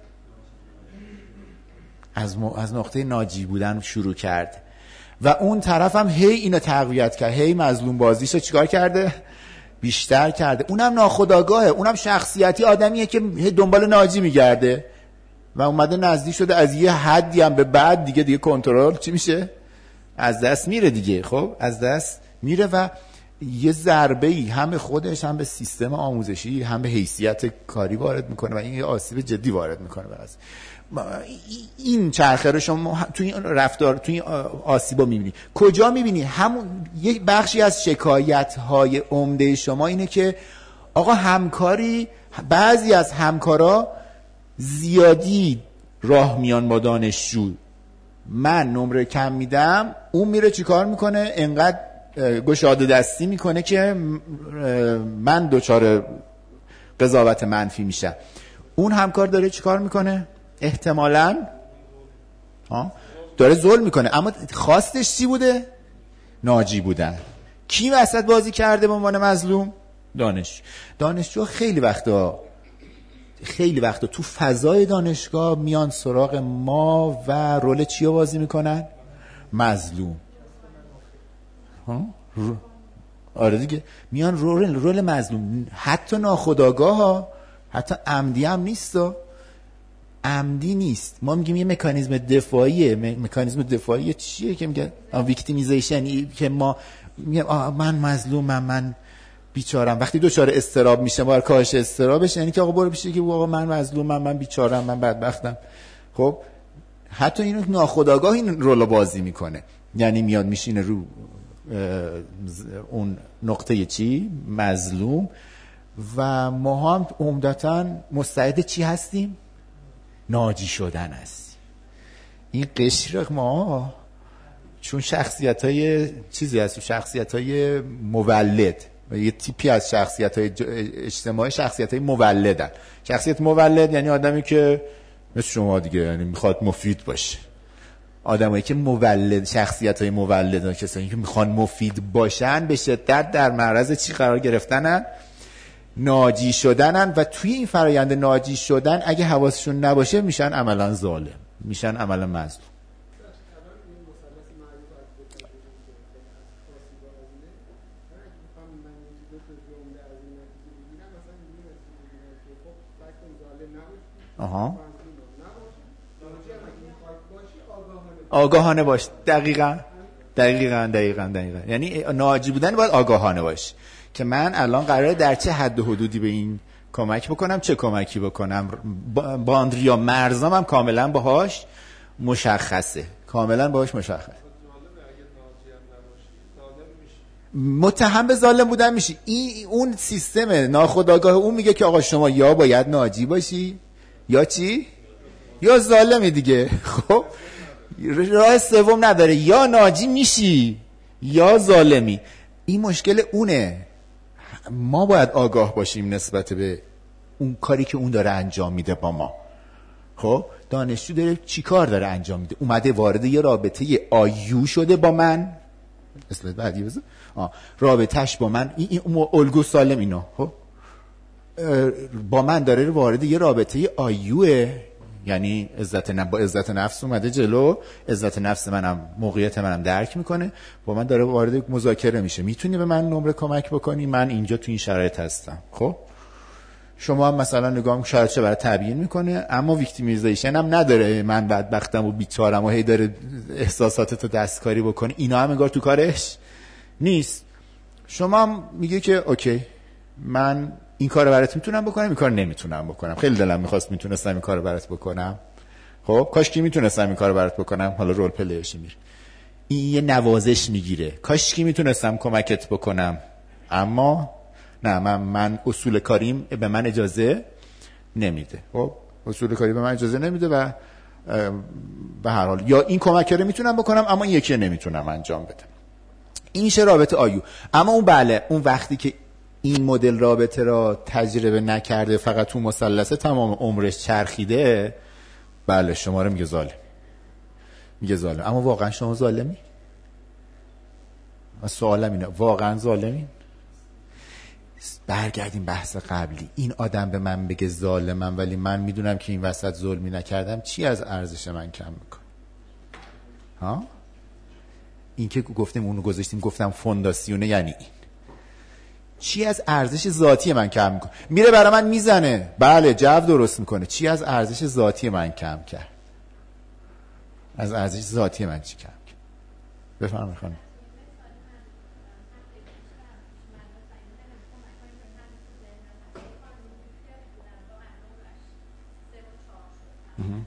از, م... از نقطه ناجی بودن شروع کرد و اون طرف هم هی اینو تقویت کرد، هی مظلوم بازیشو چیکار کرده؟ بیشتر کرده. اونم ناخودآگاهه، اونم شخصیتی آدمیه که دنبال ناجی میگرده و اومده نزدیک شده از یه حدی هم به بعد دیگه دیگه کنترل چی میشه؟ از دست میره دیگه. خب از دست میره و یه ضربه‌ای هم به خودش هم به سیستم آموزشی هم به حیثیت کاری وارد میکنه و این یه آسیب جدی وارد میکنه. واسه این چرخه رو شما تو این رفتار تو این آسیبا میبینی. کجا میبینی؟ همون یک بخشی از شکایت‌های عمده شما اینه که آقا همکاری، بعضی از همکارا زیادی راه میان با دانشجو، من نمره کم میدم اون میره چیکار میکنه؟ انقدر گشاده دستی میکنه که من دچار قضاوت منفی میشم. اون همکار داره چیکار میکنه؟ احتمالاً ها داره ظلم میکنه، اما خواستش چی بوده؟ ناجی بودن. کی وسط بازی کرده به عنوان مظلوم؟ دانش دانشجو خیلی وقتا خیلی وقتا تو فضای دانشگاه میان سراغ ما و رول چی رو بازی میکنن؟ مظلوم. ها آره دیگه، میان رول رول مظلوم، حتی ناخودآگاه ها، حتی عمدی هم نیست ها. عمدی نیست. ما میگیم یه مکانیزم دفاعیه. م... مکانیزم دفاعی چیه که میگن ویکتیمیزیشن، که ما میگم من مظلومم، من بیچارم. وقتی دوچاره استراب میشه، بار کاهش استرابش، یعنی که آقا برو پیش که آقا من مظلومم، من بیچارم، من بدبختم. خب حتی اینو ناخودآگاه این رولو بازی میکنه، یعنی میاد میشینه رو اون نقطه چی؟ مظلوم. و ما هم عمدتاً مستعد چی هستیم؟ ناجی شدن هستیم. این قشر ما چون شخصیت های چیزی هست، شخصیت های مولد، یه تیپی از شخصیت های اجتماعی شخصیت های مولدن. شخصیت مولد یعنی آدمی که مثل شما دیگه، یعنی میخواد مفید باشه. آدمایی که مولد، شخصیت های مولد، کسانی که میخوان مفید باشن به شدت در معرض چی قرار گرفتنن؟ ناجی شدنن. و توی این فرایند ناجی شدن اگه حواسشون نباشه میشن عملا ظالم، میشن عملا مظلوم. آها آگاهانه باش. دقیقاً دقیقاً دقیقاً دقیقاً یعنی ناجی بودن باید آگاهانه باش که من الان قراره در چه حد و حدودی به این کمک بکنم، چه کمکی بکنم. باندریا مرزام هم کاملا باهاش مشخصه، کاملا باهاش مشخصه. متهم به ظالم بودن میشی. این اون سیستم ناخودآگاه اون میگه که آقا شما یا باید ناجی باشی یا چی؟ یا ظالمی دیگه. خب راه سوم نداره، یا ناجی میشی یا ظالمی. این مشکل اونه. ما باید آگاه باشیم نسبت به اون کاری که اون داره انجام میده با ما. خب دانشجو داره چی کار داره انجام میده؟ اومده وارد یه رابطه آیو شده با من، اسم بعدی بزن، رابطهش با من این, این الگو سالم اینا، خب با من داره وارد یه رابطه آیوه، یعنی عزت نفس، با عزت نفس اومده جلو، عزت نفس منم موقعیت منم درک میکنه، با من داره وارد مذاکره میشه. میتونی به من نمره کمک بکنی؟ من اینجا تو این شرایط هستم. خب شما هم مثلا نگاه شرایطش برای تبیین میکنه، اما ویکتیمیزیشن هم نداره، من بدبختم و بیچارم و هی داره احساساتتو دستکاری بکنه، اینا هم انگار تو کارش نیست. شما هم میگه که اوکی من این کارو برات میتونم بکنم، این کارو نمیتونم بکنم، خیلی دلم میخواست میتونستم این کارو برات بکنم، خب کاش کی میتونستم این کارو برات بکنم، حالا رول پلیش میره، این یه نوازش میگیره، کاش کی میتونستم کمکت بکنم، اما نه من من اصول کاریم به من اجازه نمیده. خب اصول کاری به من اجازه نمیده و به هر حال یا این کمک رو میتونم بکنم اما این یکی نمیتونم انجام بدم. این میشه رابطه آیو. اما اون بله اون وقتی که این مدل رابطه را تجربه نکرده، فقط تو مثلث تمام عمرش چرخیده، بله شما رو میگه ظالم، میگه ظالم. اما واقعا شما ظالمی؟ و سوالم اینه واقعا ظالمی؟ برگردیم بحث قبلی، این آدم به من بگه ظالمم ولی من میدونم که این وسط ظلمی نکردم، چی از ارزش من کم میکنه؟ ها؟ این که گفتیم اونو گذاشتیم گفتم فونداسیونه، یعنی این چی از ارزش ذاتی من کم میکنه؟ میره برای من میزنه، بله جو درست میکنه، چی از ارزش ذاتی من کم کرد؟ از ارزش ذاتی من چی کم کرد؟ بفرمایید خانم. Mm-hmm.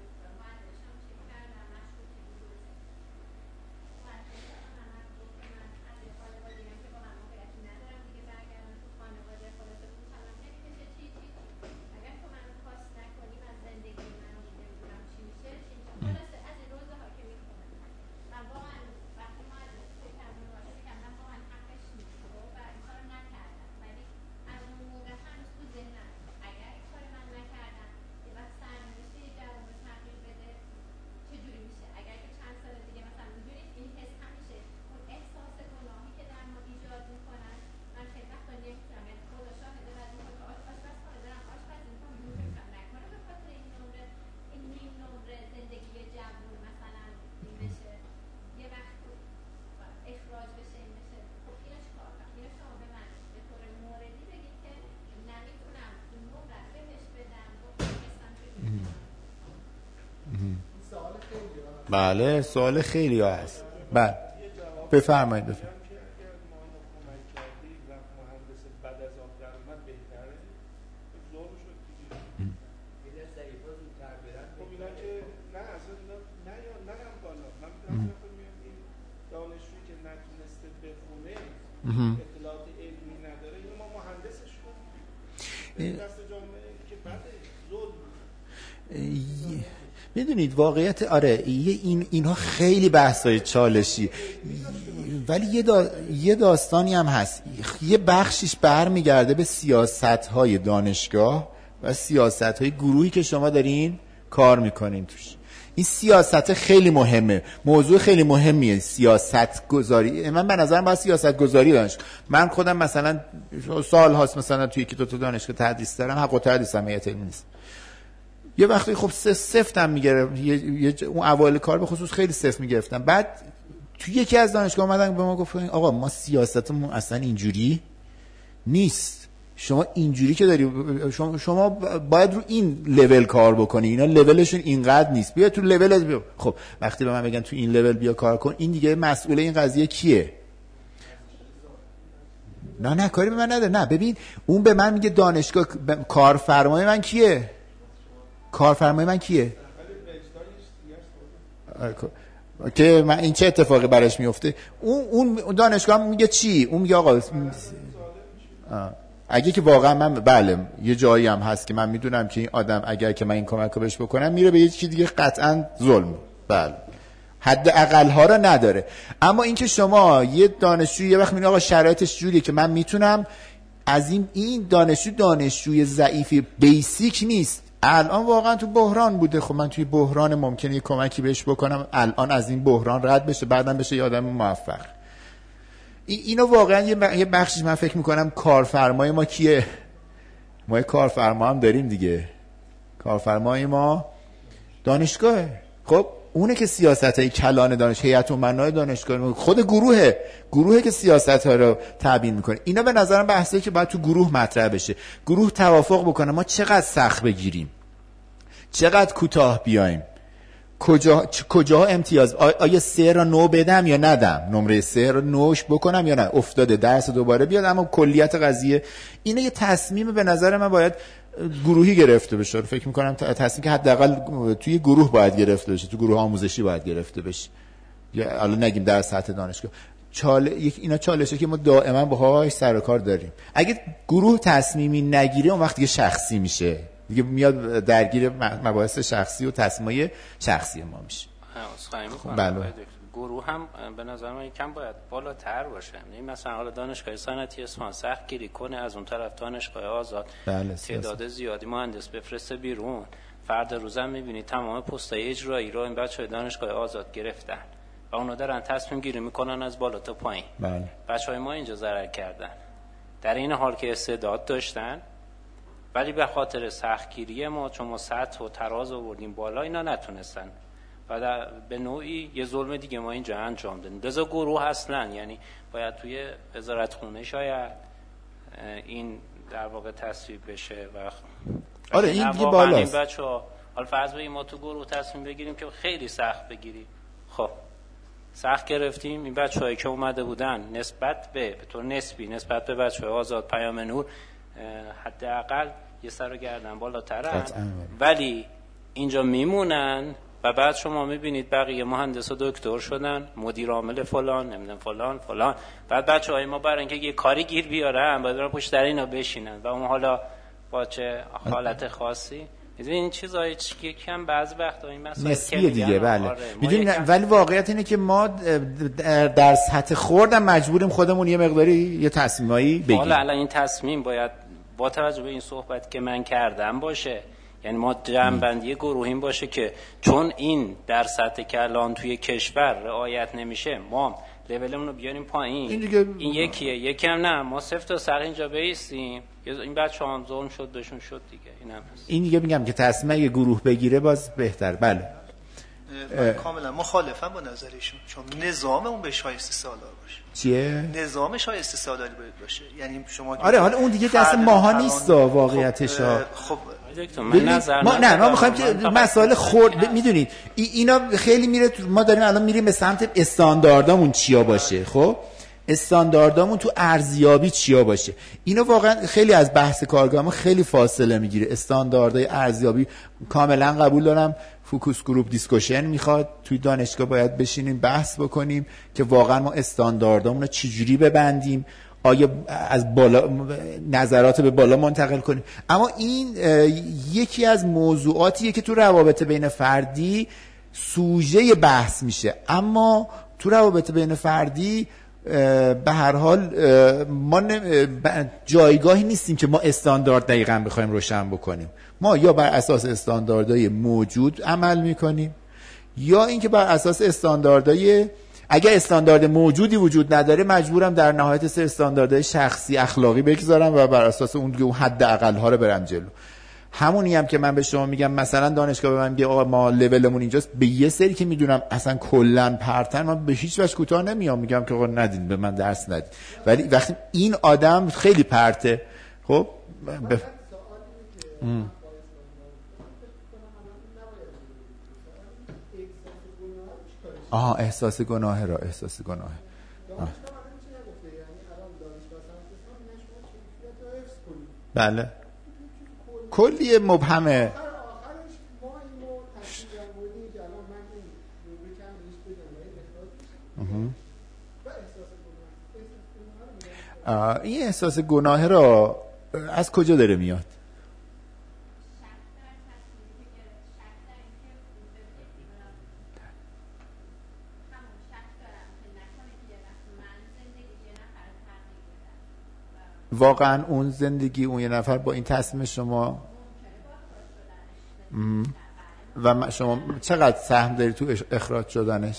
بله سوال خیلی ها هست. بله بفرمایید بفرمایید. اطلاعات علمی نداره، اینو ما مهندسش کنیم دست جامعه که بعد ظلم. میدونید واقعیت آره این اینها خیلی بحثای چالشی، ولی یه, دا یه داستانی هم هست، یه بخشیش برمیگرده به سیاست‌های دانشگاه و سیاست‌های گروهی که شما دارین کار میکنین توش. این سیاست خیلی مهمه، موضوع خیلی مهمیه سیاست گذاری. من به نظرم باید سیاست گذاری دانش. من خودم مثلا سال هاست مثلا توی یکی دو تا دانشگاه تدریس دارم، حق و تدریسم هیئت علمی نیست. یه وقتی خب سفتم میگرفت، اون اوایل کار به خصوص خیلی سفت میگرفتم. بعد توی یکی از دانشگاه اومدن به ما گفتن آقا ما سیاستمون اصلا اینجوری نیست، شما اینجوری که داری شما, شما باید رو این لول کار بکنی، اینا لولشون اینقدر نیست، بیا تو لول بیا. خب وقتی به من بگن تو این لول بیا کار کن، این دیگه مسئول این قضیه کیه؟ نه نه کاری به من نداره. نه ببین اون به من میگه دانشگاه کارفرمای من کیه؟ کارفرمای من کیه؟ که من این چه اتفاقی براش میفته؟ اون اون دانشگاه میگه چی؟ اون میگه آقا اگه که واقعا من بله یه جایی هم هست که من میدونم که این آدم اگر که من این کمکو بهش بکنم میره به یه چیزی دیگه قطعا ظلم، بله حد اقل ها رو نداره. اما اینکه شما یه دانشجوی یه وقت میگه آقا شرایطش جوریه که من میتونم از این این دانشجو دانشجوی ضعیفی بیسیک نیست، الان واقعا تو بحران بوده، خب من توی بحران ممکنه یه کمکی بهش بکنم الان از این بحران رد بشه، بعدم بشه یه آدم موفق. اینو واقعا یه بخشش من فکر میکنم کارفرمای ما کیه؟ ما یه کارفرما هم داریم دیگه، کارفرمای ما دانشگاهه. خب اونه که سیاستای کلان دانش هیئت امنای دانشگاه خود گروهه گروهه که سیاست‌ها رو تبیین میکنه. اینا به نظرم بحثایی که باید تو گروه مطرح بشه، گروه توافق بکنه ما چقدر سخت بگیریم، چقدر کوتاه بیایم، کجا کجاها امتیاز، آیا سه را نو بدم یا ندم، نمره سه را نوش بکنم یا نه، افتاده درس دوباره بیاد. اما کلیت قضیه اینه، یه تصمیم به نظر من باید گروهی گرفته بشه. فکر میکنم تصمیم که حداقل توی گروه باید گرفته بشه، تو گروه آموزشی باید گرفته بشه، یا حالا نگیم در سطح دانشگاه. چاله یک اینا چالشه که ما دائما باهاش سر و کار داریم. اگه گروه تصمیمی نگیره اون وقت دیگه شخصی میشه، دیگه میاد درگیر مباحث شخصی و تصمیمای شخصی ما میشه. خب بله. گروه هم به نظر من یکم باید بالاتر باشه. یعنی مثلا حالا دانشگاه صنعتی اصفهان سخت گیری کنه، از اون طرف دانشگاه آزاد بله تعداد زیادی مهندس بفرسته بیرون، فرد روزم میبینید تمام پست‌های اجرایی رو این بچه‌های دانشگاه آزاد گرفتن و اونا دارن تصمیم گیری میکنن از بالا تا پایین. بله. بچه‌های ما اینجا ضرر کردن در این حال که استعداد داشتن، ولی به خاطر سختگیری ما چون ما سطح و تراز آوردیم بالا اینا نتونستن و به نوعی یه ظلم دیگه ما اینجا انجام دادیم. لذا گروه اصلا یعنی باید توی وزارتخونه شاید این در واقع تصویب بشه و آره این دیگه بالاست. این بچه‌ها حالا فرض بگیم ما تو گروه تصمیم بگیریم که خیلی سخت بگیریم، خب سخت گرفتیم، این بچه‌هایی که اومده بودن نسبت به به طور نسبی نسبت به بچه‌های آزاد پیام نور حداقل یه سر و گردن بالاترن، ولی اینجا میمونن و بعد شما میبینید بقیه مهندس و دکتر شدن، مدیر عامل فلان نمیدونم فلان فلان، بعد بچه‌های ما برای اینکه یه کاری گیر بیارن باید برن پشت در اینا بشینن و اون حالا با چه حالت خاصی میدونید این چیزایی که کم بعضی وقتا این مسائل نسبیه دیگه. بله میدونید ولی واقعیت اینه که ما در سطح خوردم مجبوریم خودمون یه مقداری یه تصمیمایی بگیریم. حالا الان این تصمیم باید با توجه به این صحبت که من کردم باشه، یعنی ما جمع‌بندی گروهیم باشه که چون این در سطح کلان توی کشور رعایت نمیشه ما لولمون رو بیاریم پایین. این, دیگه... این یکیه، یکم نه ما صفر تا سر اینجا بیستیم، این بچه هم ظلم شد بهشون شد دیگه. این هم هست. این دیگه میگم که تصمیم یه گروه بگیره باز بهتر. بله من کاملا مخالفم با نظرشون، چون نظام اون به شایسته سالار باشه. چیه؟ نظام شایسته سالاری باید باشه. یعنی شما آره حالا اون دیگه دست ماها نیست واقعیتش ها. خب ما نه ما میخوایم که مسائل خورد میدونید اینا خیلی میره، ما داریم الان میریم به سمت استانداردامون چیا باشه. خب استانداردامون تو ارزیابی چیا باشه، اینا واقعا خیلی از بحث کارگاه ما خیلی فاصله میگیره. استانداردهای ارزیابی کاملا قبول دارم، فوکوس گروپ دیسکوشن میخواد، توی دانشگاه باید بشینیم بحث بکنیم که واقعا ما استانداردامون رو چجوری ببندیم، آیا از بالا نظرات به بالا منتقل کنیم. اما این یکی از موضوعاتیه که تو روابط بین فردی سوژه بحث میشه، اما تو روابط بین فردی به هر حال ما جایگاهی نیستیم که ما استاندارد دقیقاً بخوایم روشن بکنیم. ما یا بر اساس استانداردهای موجود عمل میکنیم یا اینکه بر اساس استانداردهای، اگر استاندارد موجودی وجود نداره مجبورم در نهایت سه استانداردهای شخصی اخلاقی بگذارم و بر اساس اون اون حد اقل ها رو برم جلو. همونی هم که من به شما میگم مثلا دانشگاه به من میگه آقا ما لولمون اینجاست، به یه سری که میدونم اصلا کلا پرتن من به هیچ وجه کوتاه نمیام، میگم که آقا ندین به من درس ندید. ولی وقتی این آدم خیلی پرته خب ب... ام. آها احساس گناه را احساس گناه آه. بله کلی مبهمه. این احساس گناه را از کجا داره میاد؟ واقعا اون زندگی اون یه نفر با این تصمیم شما و شما چقدر سهم داری تو اخراج شدنش؟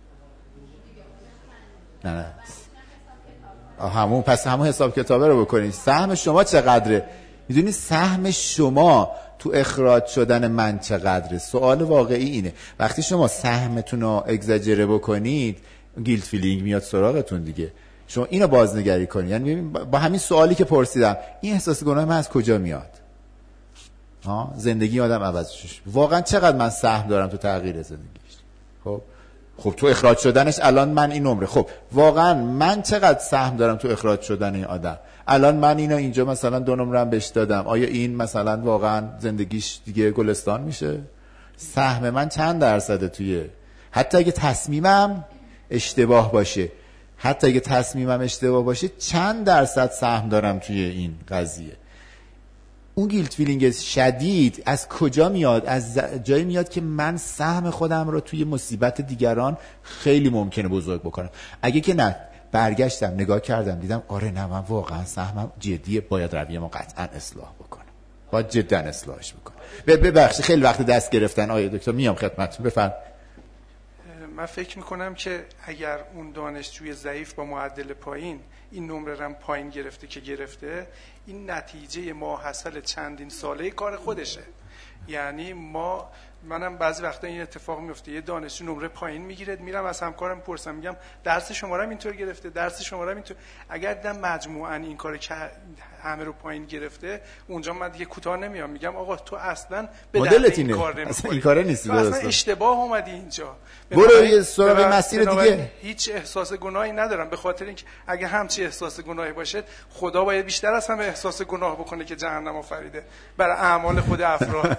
نه نه همون پس همون حساب کتابه رو بکنید. سهم شما چقدره؟ میدونید سهم شما تو اخراج شدن من چقدره؟ سوال واقعی اینه. وقتی شما سهمتون رو اگزاجره بکنید گیلت فیلینگ میاد سراغتون دیگه. شما اینو بازنگری کنید. یعنی با همین سوالی که پرسیدم این احساس گناه من از کجا میاد؟ ها زندگی آدم عوض شد. واقعا چقدر من سهم دارم تو تغییر زندگیش؟ خب خب تو اخراج شدنش الان من این نمره. خب واقعا من چقدر سهم دارم تو اخراج شدن این آدم؟ الان من اینو اینجا مثلا دو نمرم بهش دادم، آیا این مثلا واقعا زندگیش دیگه گلستان میشه؟ سهم من چند درصده توی حتی اگه تصمیمم اشتباه باشه حتی اگه تصمیمم اشتباه باشه چند درصد سهم دارم توی این قضیه؟ اون گیلت فیلینگ شدید از کجا میاد؟ از جایی میاد که من سهم خودم رو توی مصیبت دیگران خیلی ممکنه بزرگ بکنم. اگه که نه برگشتم نگاه کردم دیدم آره نه من واقعا سهمم جدیه، باید رویه‌مو قطعا اصلاح بکنم، باید جدا اصلاحش بکنم. ببخشید خیلی وقت دست گرفتن آیه دکتر، میام خدمتتون. بفرم. من فکر میکنم که اگر اون دانشجوی ضعیف با معدل پایین این نمره رم پایین گرفته که گرفته، این نتیجه ماحصل چندین ساله کار خودشه. یعنی ما منم بعضی وقتا این اتفاق میفته، یه دانشجو نمره پایین میگیره، میرم از همکارم پرسم میگم درس شما رو اینطور گرفته، درس شما رو اینطور. اگر دیدم مجموعاً این کارو که همه رو پایین گرفته، اونجا من دیگه کوتاه نمیام، میگم آقا تو اصلا به درد این کار نمیخوری، اصلا این کار نیستی، اصلا اشتباه اومدی اینجا، برو یه سراغ مسیر دیگه. هیچ احساس گناهی ندارم، به خاطر اینکه اگه همچی احساس گناهی باشه خدا باید بیشتر از همه احساس گناه بکنه که جهنم آفریده برای اعمال خود افراد.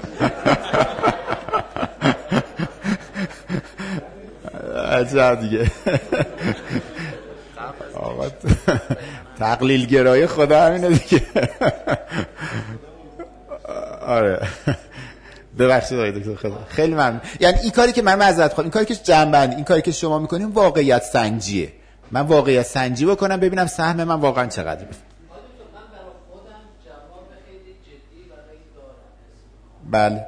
عجب دیگه. آقا تقلیل گرایی خدا همینه دیگه. آره ببخشید آقای دکتر خدا، خیلی ممنون. یعنی این کاری که من معذرت خواهم، این کاری که جنبندی، این کاری که شما میکنیم واقعیت سنجیه. من واقعیت سنجی بکنم ببینم سهم من واقعا چقدره. بله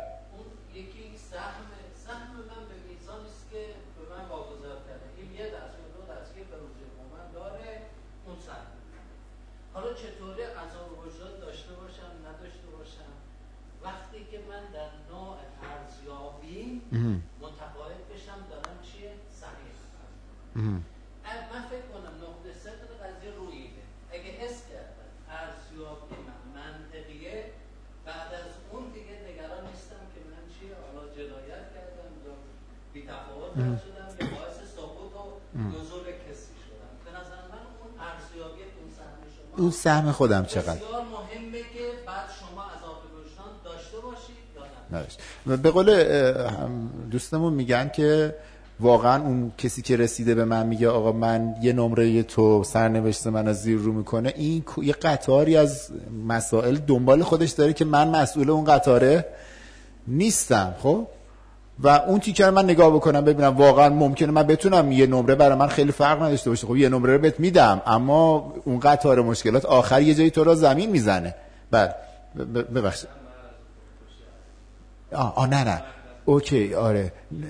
متقاعد بشم دارم چیه صحیح کنم. من فکر کنم نقطه صفر قضیه رویده. اگه حس کردم ارزیابی من منطقیه، بعد از اون دیگه نگران نیستم که من چیه حالا جنایت کردم یا بی‌تفاوت شدم یا باعث سقوط و نزول کسی شدم. به نظر من اون ارزیابی اون سهم شما اون سهم خودم چقدر بسیار مهمه که بعد شما عذاب وجدان داشته باشید یا نه. به قول دوستمون میگن که واقعا اون کسی که رسیده به من میگه آقا من یه نمره تو سرنوشت من از زیر رو میکنه، این یه قطاری از مسائل دنبال خودش داره که من مسئول اون قطاره نیستم. خب و اون تیکر من نگاه بکنم ببینم واقعا ممکنه من بتونم یه نمره برای من خیلی فرق نداشته باشه، خب یه نمره رو بهت میدم، اما اون قطار مشکلات آخر یه جایی تو را زمین میزنه. بله ببخشید. آه, آه نه نه اوکی آره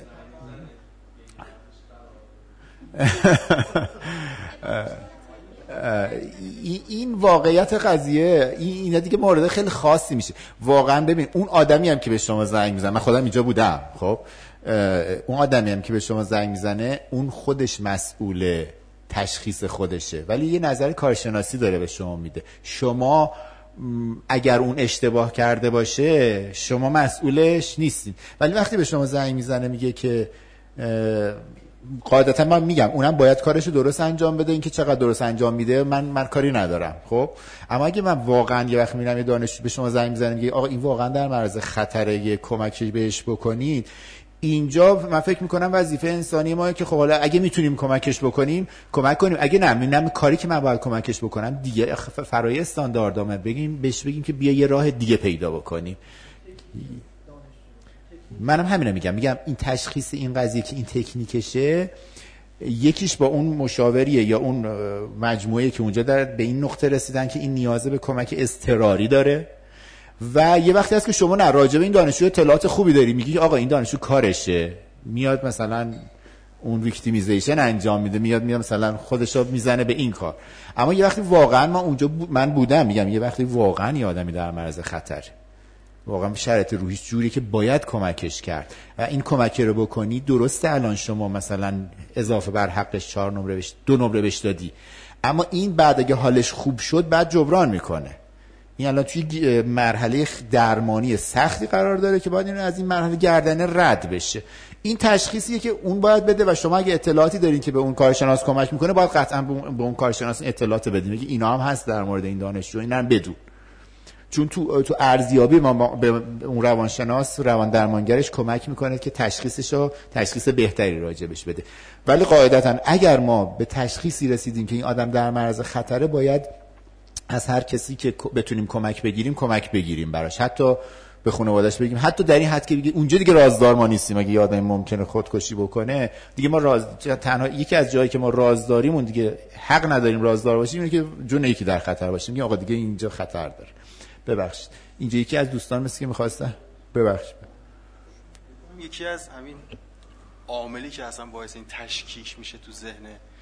این واقعیت قضیه این دیگه مورد خیلی خاصی میشه. واقعا ببین اون آدمی هم که به شما زنگ میزنه، من خودم اینجا بودم، خب اون آدمی هم که به شما زنگ میزنه اون خودش مسئول تشخیص خودشه، ولی یه نظر کارشناسی داره به شما میده. شما اگر اون اشتباه کرده باشه شما مسئولش نیستین. ولی وقتی به شما زنگ میزنه میگه که قاعدتا من میگم اونم باید کارشو درست انجام بده، این که چقدر درست انجام میده من من کاری ندارم. خب اما اگه من واقعا یه وقت میرم یه دانشجو به شما زنگ میزنه میگه آقا این واقعا در معرض خطره، یه کمکی بهش بکنید، اینجا من فکر میکنم وظیفه انسانی ما که خب حالا اگه میتونیم کمکش بکنیم کمک کنیم، اگه نه میبینم کاری که من باید کمکش بکنم دیگه فرای استانداردامه، بگیم بهش بگیم که بیا یه راه دیگه پیدا بکنیم. منم همینو میگم میگم این تشخیص این قضیه که این تکنیکشه یکیش با اون مشاوریه یا اون مجموعه که اونجا در به این نقطه رسیدن که این نیازه به کمک اضطراری داره، و یه وقتی هست که شما نه راجع به این دانشجو اطلاعات خوبی داری، میگی آقا این دانشجو کارشه، میاد مثلا اون ویکتیمیزیشن انجام میده، میاد میاد مثلا خودشو میزنه به این کار. اما یه وقتی واقعا ما اونجا بود، من بودم میگم یه وقتی واقعا یه آدمی در معرض خطر، واقعا شرایط روحیش جوری که باید کمکش کرد و این کمک رو بکنی، درسته الان شما مثلا اضافه بر حقش چهار نمره بش دو نمره بش دادی، اما این بعد اگه حالش خوب شد بعد جبران میکنه. این الان توی مرحله درمانی سختی قرار داره که باید این از این مرحله گردنه رد بشه. این تشخیصیه که اون باید بده و شما اگه اطلاعاتی دارین که به اون کارشناس کمک میکنه باید قطعا به اون کارشناس اطلاعات بدین، میگه اینا هم هست در مورد این دانشجو، اینا هم بدون. چون تو تو ارزیابی ما به اون روانشناس روان درمانگرش کمک میکنه که تشخیصشو تشخیص بهتری راجبش بده. ولی قاعدتا اگر ما به تشخیصی رسیدیم که این آدم در معرض خطره، باید از هر کسی که بتونیم کمک بگیریم کمک بگیریم براش، حتی به خانواده‌اش بگیم، حتی در این حد که بگیم اونجا دیگه رازدار ما نیستیم. اگه یه آدمی ممکنه خودکشی بکنه دیگه ما راز تنها یکی از جایی که ما رازداریمون دیگه حق نداریم رازدار باشیم اینه که جون یکی در خطر باشه. میگه آقا دیگه اینجا خطر داره. ببخشید اینجا یکی از دوستان مثل که می‌خواسته ببخشید یکی از همین عاملی که اصلا باعث این تشکیک میشه تو ذهن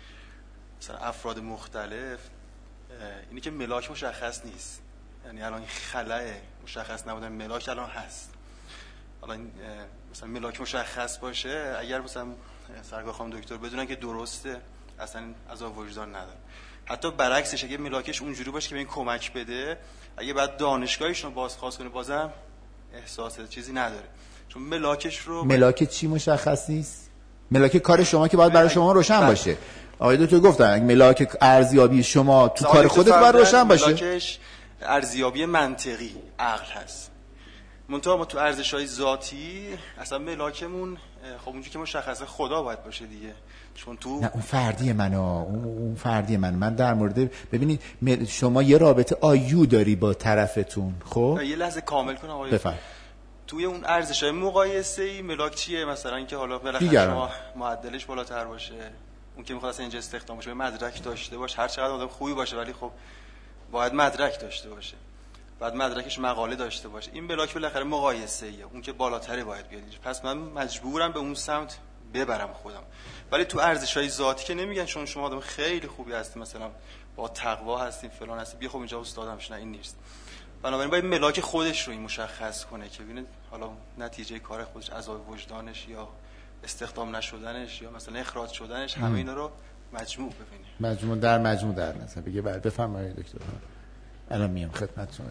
مثلا افراد مختلف اینه که ملاک مشخص نیست. یعنی الان این خلأ مشخص نبودن ملاک الان هست. الان مثلا ملاک مشخص باشه، اگر مثلا سرکار خانم دکتر بدونن که درسته اصلا عذاب وجدان نداره. حتی برعکسش اگه ملاکش اونجوری باشه که به این کمک بده، اگه بعد دانشگاهیشون رو بازخواست کنه بازم احساس چیزی نداره، چون ملاکش رو ملاک چی مشخص نیست؟ ملاک کار شما که باید برای شما روشن باشه. آقای دکتر گفتن ملاک ارزیابی شما تو کار خودت باید روشن باشه. ملاکش ارزیابی منطقی عقل هست. منتها ما تو ارزش‌های ذاتی اصلا ملاکمون خب اونجوری که مشخصه خدا باید باشه دیگه، چون تو نه اون فردی منه، اون فردی من من در مورد ببینید شما یه رابطه آیو داری با طرفتون. خب یه لحظه کامل کنم آقای بفرمایید. توی اون ارزش‌های مقایسه‌ای ملاک چیه؟ مثلا اینکه حالا بالاخره شما معدلش بالاتر باشه، اون که میخواد اصلا اینجا استخدام بشه مدرک داشته باشه، هر چقدر آدم خوبی باشه ولی خب باید مدرک داشته باشه، بعد مدرکش مقاله داشته باشه. این بلاک بالاخره مقایسه‌ایه، اون که بالاتره باید بیاد. پس من مجبورم به اون سمت ببرم خودم. ولی تو ارزش‌های ذاتی که نمیگن چون شما آدم خیلی خوبی هستی، مثلا با تقوا هستی فلان هستی، بیا خب اینجا استادم شو، نه این نیست. بنابراین باید ملاک خودش رو این مشخص کنه که ببینید حالا نتیجه کار خودش، عذاب وجدانش یا استخدام نشدنش یا مثلا اخراج شدنش، همه اینا رو مجموع ببینید. مجموع در مجموع در نظر بگه. بعد بفرمایید دکتر. الان میام خدمتتون.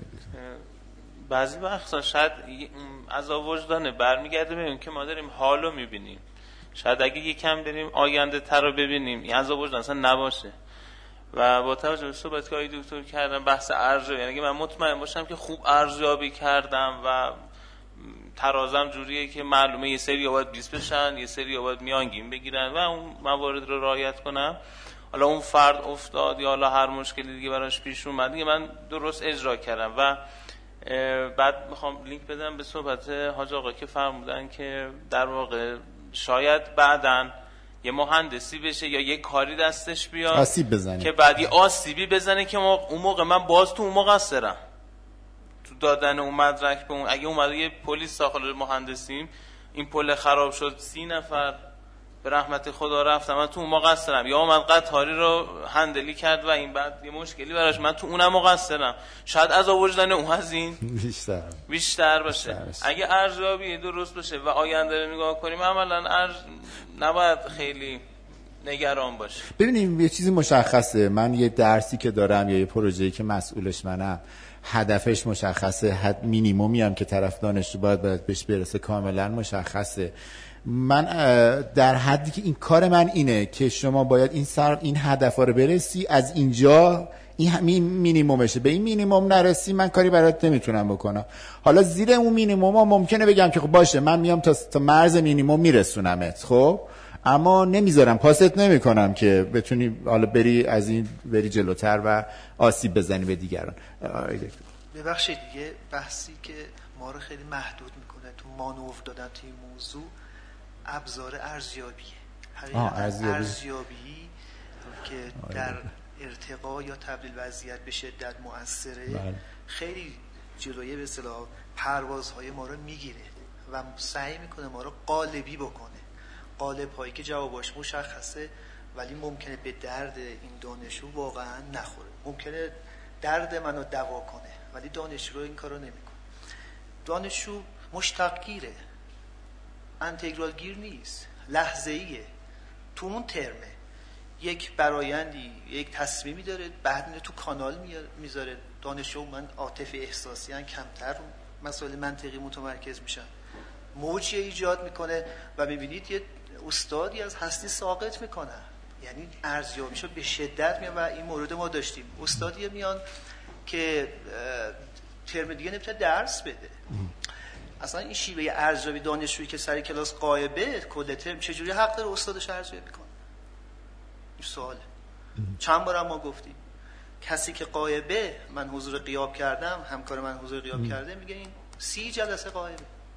بعضی وقتا شاید عذاب وجدانه برمیگرده به این که ما داریم حالو میبینیم. شاید اگه یکم بریم آینده تر رو ببینیم این عذاب وجدان اصلا نباشه. و با توجه به صحبت که آقای دکتر کردم بحث ارزیابی، یعنی اگه من مطمئن باشم که خوب ارزیابی کردم و ترازم جوریه که معلومه یه سری باید بیست بشن، یه سری باید میانگین بگیرن و اون موارد رو رعایت کنم، حالا اون فرد افتاد یا حالا هر مشکلی دیگه براش پیش اومد دیگه من درست اجرا کردم. و بعد میخوام لینک بدم به صحبت حاج آقا که فرمودن که در واقع شاید بعدن یه مهندسی بشه یا یه کاری دستش بیاد آسیب بزنه که بعد یه آسیبی بزنه که ما اون موقع من باز تو اون مقصرم تو دادن اون مدرک به اون. اگه اومده یه پلیس داخل مهندسیم این پل خراب شد سی نفر به رحمت خدا رفتم، من تو اون مقصرم، یا من قطاری رو هندلی کرد و این بعد یه مشکلی براش، من تو اونم مقصرم. شاید عذاب وجدان اون از این بیشتر بیشتر باشه. بیشتر باشه. اگه ارزیابی درست باشه و آینده رو نگاه کنیم عملاً ارز نباید خیلی نگران باشه. ببینیم یه چیزی مشخصه، من یه درسی که دارم یا یه پروژه‌ای که مسئولش منم هدفش مشخصه، حد مینیمومی هم که طرف دانشجو باید, باید بهش برسه کاملا مشخصه. من در حدی که این کار من اینه که شما باید این سر این هدفا رو برسی، از اینجا این همین مینیمومشه، به این مینیموم نرسی من کاری برات نمیتونم بکنم. حالا زیر اون مینیموم ها ممکنه بگم که خب باشه من میام تا تا مرز مینیموم میرسونمت، خب اما نمیذارم، پاست نمیکنم که بتونی حالا بری از این بری جلوتر و آسیب بزنی به دیگران. ببخشید دیگه بحثی که ما رو خیلی محدود میکنه تو مانور دادن توی موضوع ابزار ارزیابیه. حقیقتا ارزیابی که در ارتقا یا تبدیل وضعیت به شدت مؤثره بله. خیلی جلوی به اصطلاح پروازهای ما رو میگیره و سعی میکنه ما رو قالبی بکنه. قالب هایی که جواباش مشخصه ولی ممکنه به درد این دانشجو واقعا نخوره. ممکنه درد منو دوا کنه ولی دانشجو این کارو نمیکنه. دانشجو مشتق گیره، انتگرال گیر نیست، لحظه ایه، تو اون ترمه یک برایندی یک تصمیمی داره بعد میره تو کانال میذاره. دانشجو من عاطفی احساسی ان کمتر مسائل منطقی متمرکز میشن، موجی ایجاد میکنه و میبینید یه استادی از هستی ساقط میکنه، یعنی ارزیابیشو به شدت میان و این مورد ما داشتیم. استادی میان که ترم دیگه نمیتونه درس بده. اصلا این شیوه ارزیابی دانشجویی که سر کلاس غایبه کل ترم چجوری حق داره استادش ارزیابی کنه؟ این سواله. چند بار ما گفتیم کسی که غایبه من حضور غیاب کردم، همکار من حضور غیاب کرده، میگه این سی جلسه غایبه.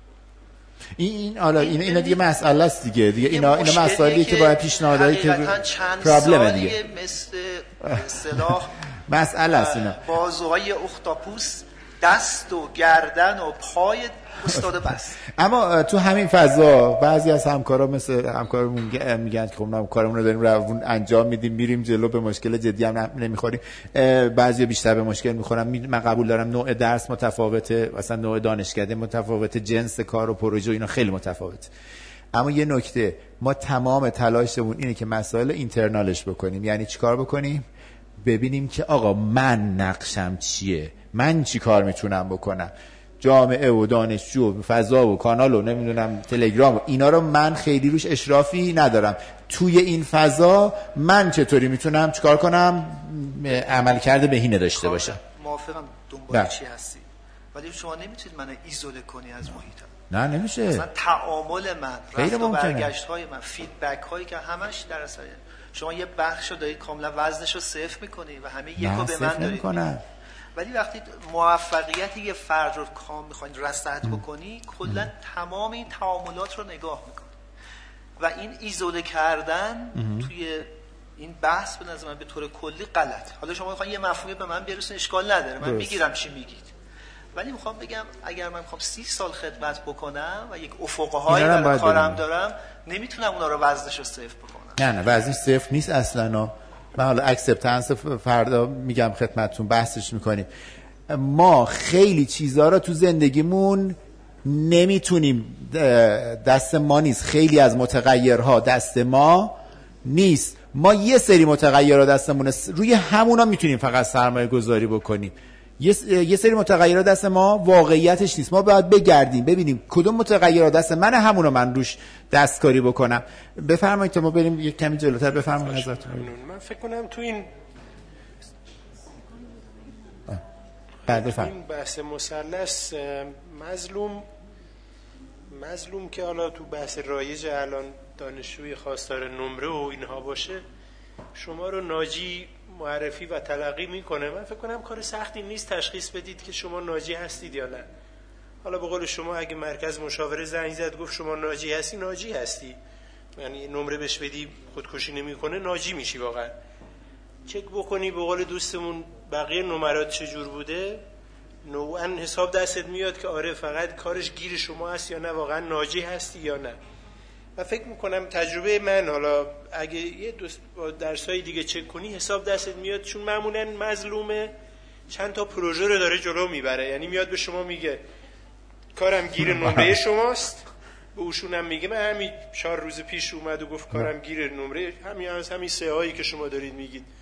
این این حالا این اینا دیگه مسئله است دیگه دیگه اینا اینا مسائلیه که باید پیشنهادایی که پرابلم دیگه مثل اصطلاح مسئله است اینا. بازوهای اختاپوس، دست و گردن و پای استاد بس. اما تو همین فضا بعضی از همکارا مثل همکارمون میگن که خب ما کارمون رو داریم روون انجام میدیم میریم جلو، به مشکل جدی هم نمیخوریم. بعضی بیشتر به مشکل میخورن. من قبول دارم نوع درس متفاوته، مثلا نوع دانشکده متفاوته، جنس کار و پروژه اینا خیلی متفاوته. اما یه نکته، ما تمام تلاشمون اینه که مسائل اینترنالش بکنیم. یعنی چیکار بکنیم؟ ببینیم که آقا من نقشم چیه، من چی کار میتونم بکنم. جامعه و دانشجو و فضا و کانال و نمیدونم تلگرام و اینا رو من خیلی روش اشرافی ندارم. توی این فضا من چطوری میتونم چیکار کنم عمل کرده بهینه داشته باشم. موافقم دنبال چی هستی، ولی شما نمیتونید منو ایزوله کنی از محیطم. نه نمیشه. مثلا تعامل من، رفت و برگشت های من، فیدبک هایی که همش در اثر شما یه بخشو دارید کاملا وزنشو صفر میکنی و همه یکو به من دارید. ولی وقتی موفقیت یه فرد رو کام میخواین رصد بکنی کلا تمام این تعاملات رو نگاه میکنی و این ایزوله کردن ام. توی این بحث به نظر من به طور کلی غلط. حالا شما میخواین یه مفهومی به من برسون اشکال نداره، من میگیرم چی میگید، ولی میخوام بگم اگر من میخوام سی سال خدمت بکنم و یک افقهایی برای کارم دارم نمیتونم اونا رو وزنشو صفر بکنم. نه نه وزنش صفر نیست اصلا. من حالا اکسپتنس فردا میگم خدمتتون بحثش میکنیم. ما خیلی چیزها رو تو زندگیمون نمیتونیم، دست ما نیست. خیلی از متغیرها دست ما نیست. ما یه سری متغیرها دستمونه، روی همونا میتونیم فقط سرمایه گذاری بکنیم. یه سری متغیرها دست ما واقعیتش نیست. ما باید بگردیم ببینیم کدوم متغیرها دست من، همونو من روش دستکاری بکنم. بفرمایید تا ما بریم یک کمی جلوتر. بفرمایید حضرت. من فکر کنم تو این بعد تو این بحث مثلث مظلوم مظلوم که حالا تو بحث رایج الان دانشجوی خواستار نمره و اینها باشه شما رو ناجی معرفی و تلقی میکنه. من فکر کنم کار سختی نیست تشخیص بدید که شما ناجی هستید یا نه. حالا به قول شما اگه مرکز مشاوره زنگ زد گفت شما ناجی هستی، ناجی هستی. یعنی نمره بهش بدی خودکشی نمیکنه، ناجی میشی. واقعا چک بکنی به قول دوستمون بقیه نمرات چجور بوده، نوعا حساب دستت میاد که آره فقط کارش گیر شما هست یا نه، واقعا ناجی هستی یا نه. و فکر میکنم تجربه من، حالا اگه یه درسای دیگه چک کنی حساب دستت میاد، چون معمولا مظلومه چند تا پروژه رو داره جلو میبره. یعنی میاد به شما میگه کارم گیر نمره شماست، به اوشون هم میگه من همین چهار روز پیش اومد و گفت کارم گیر نمره همین از همین سه هایی که شما دارید میگید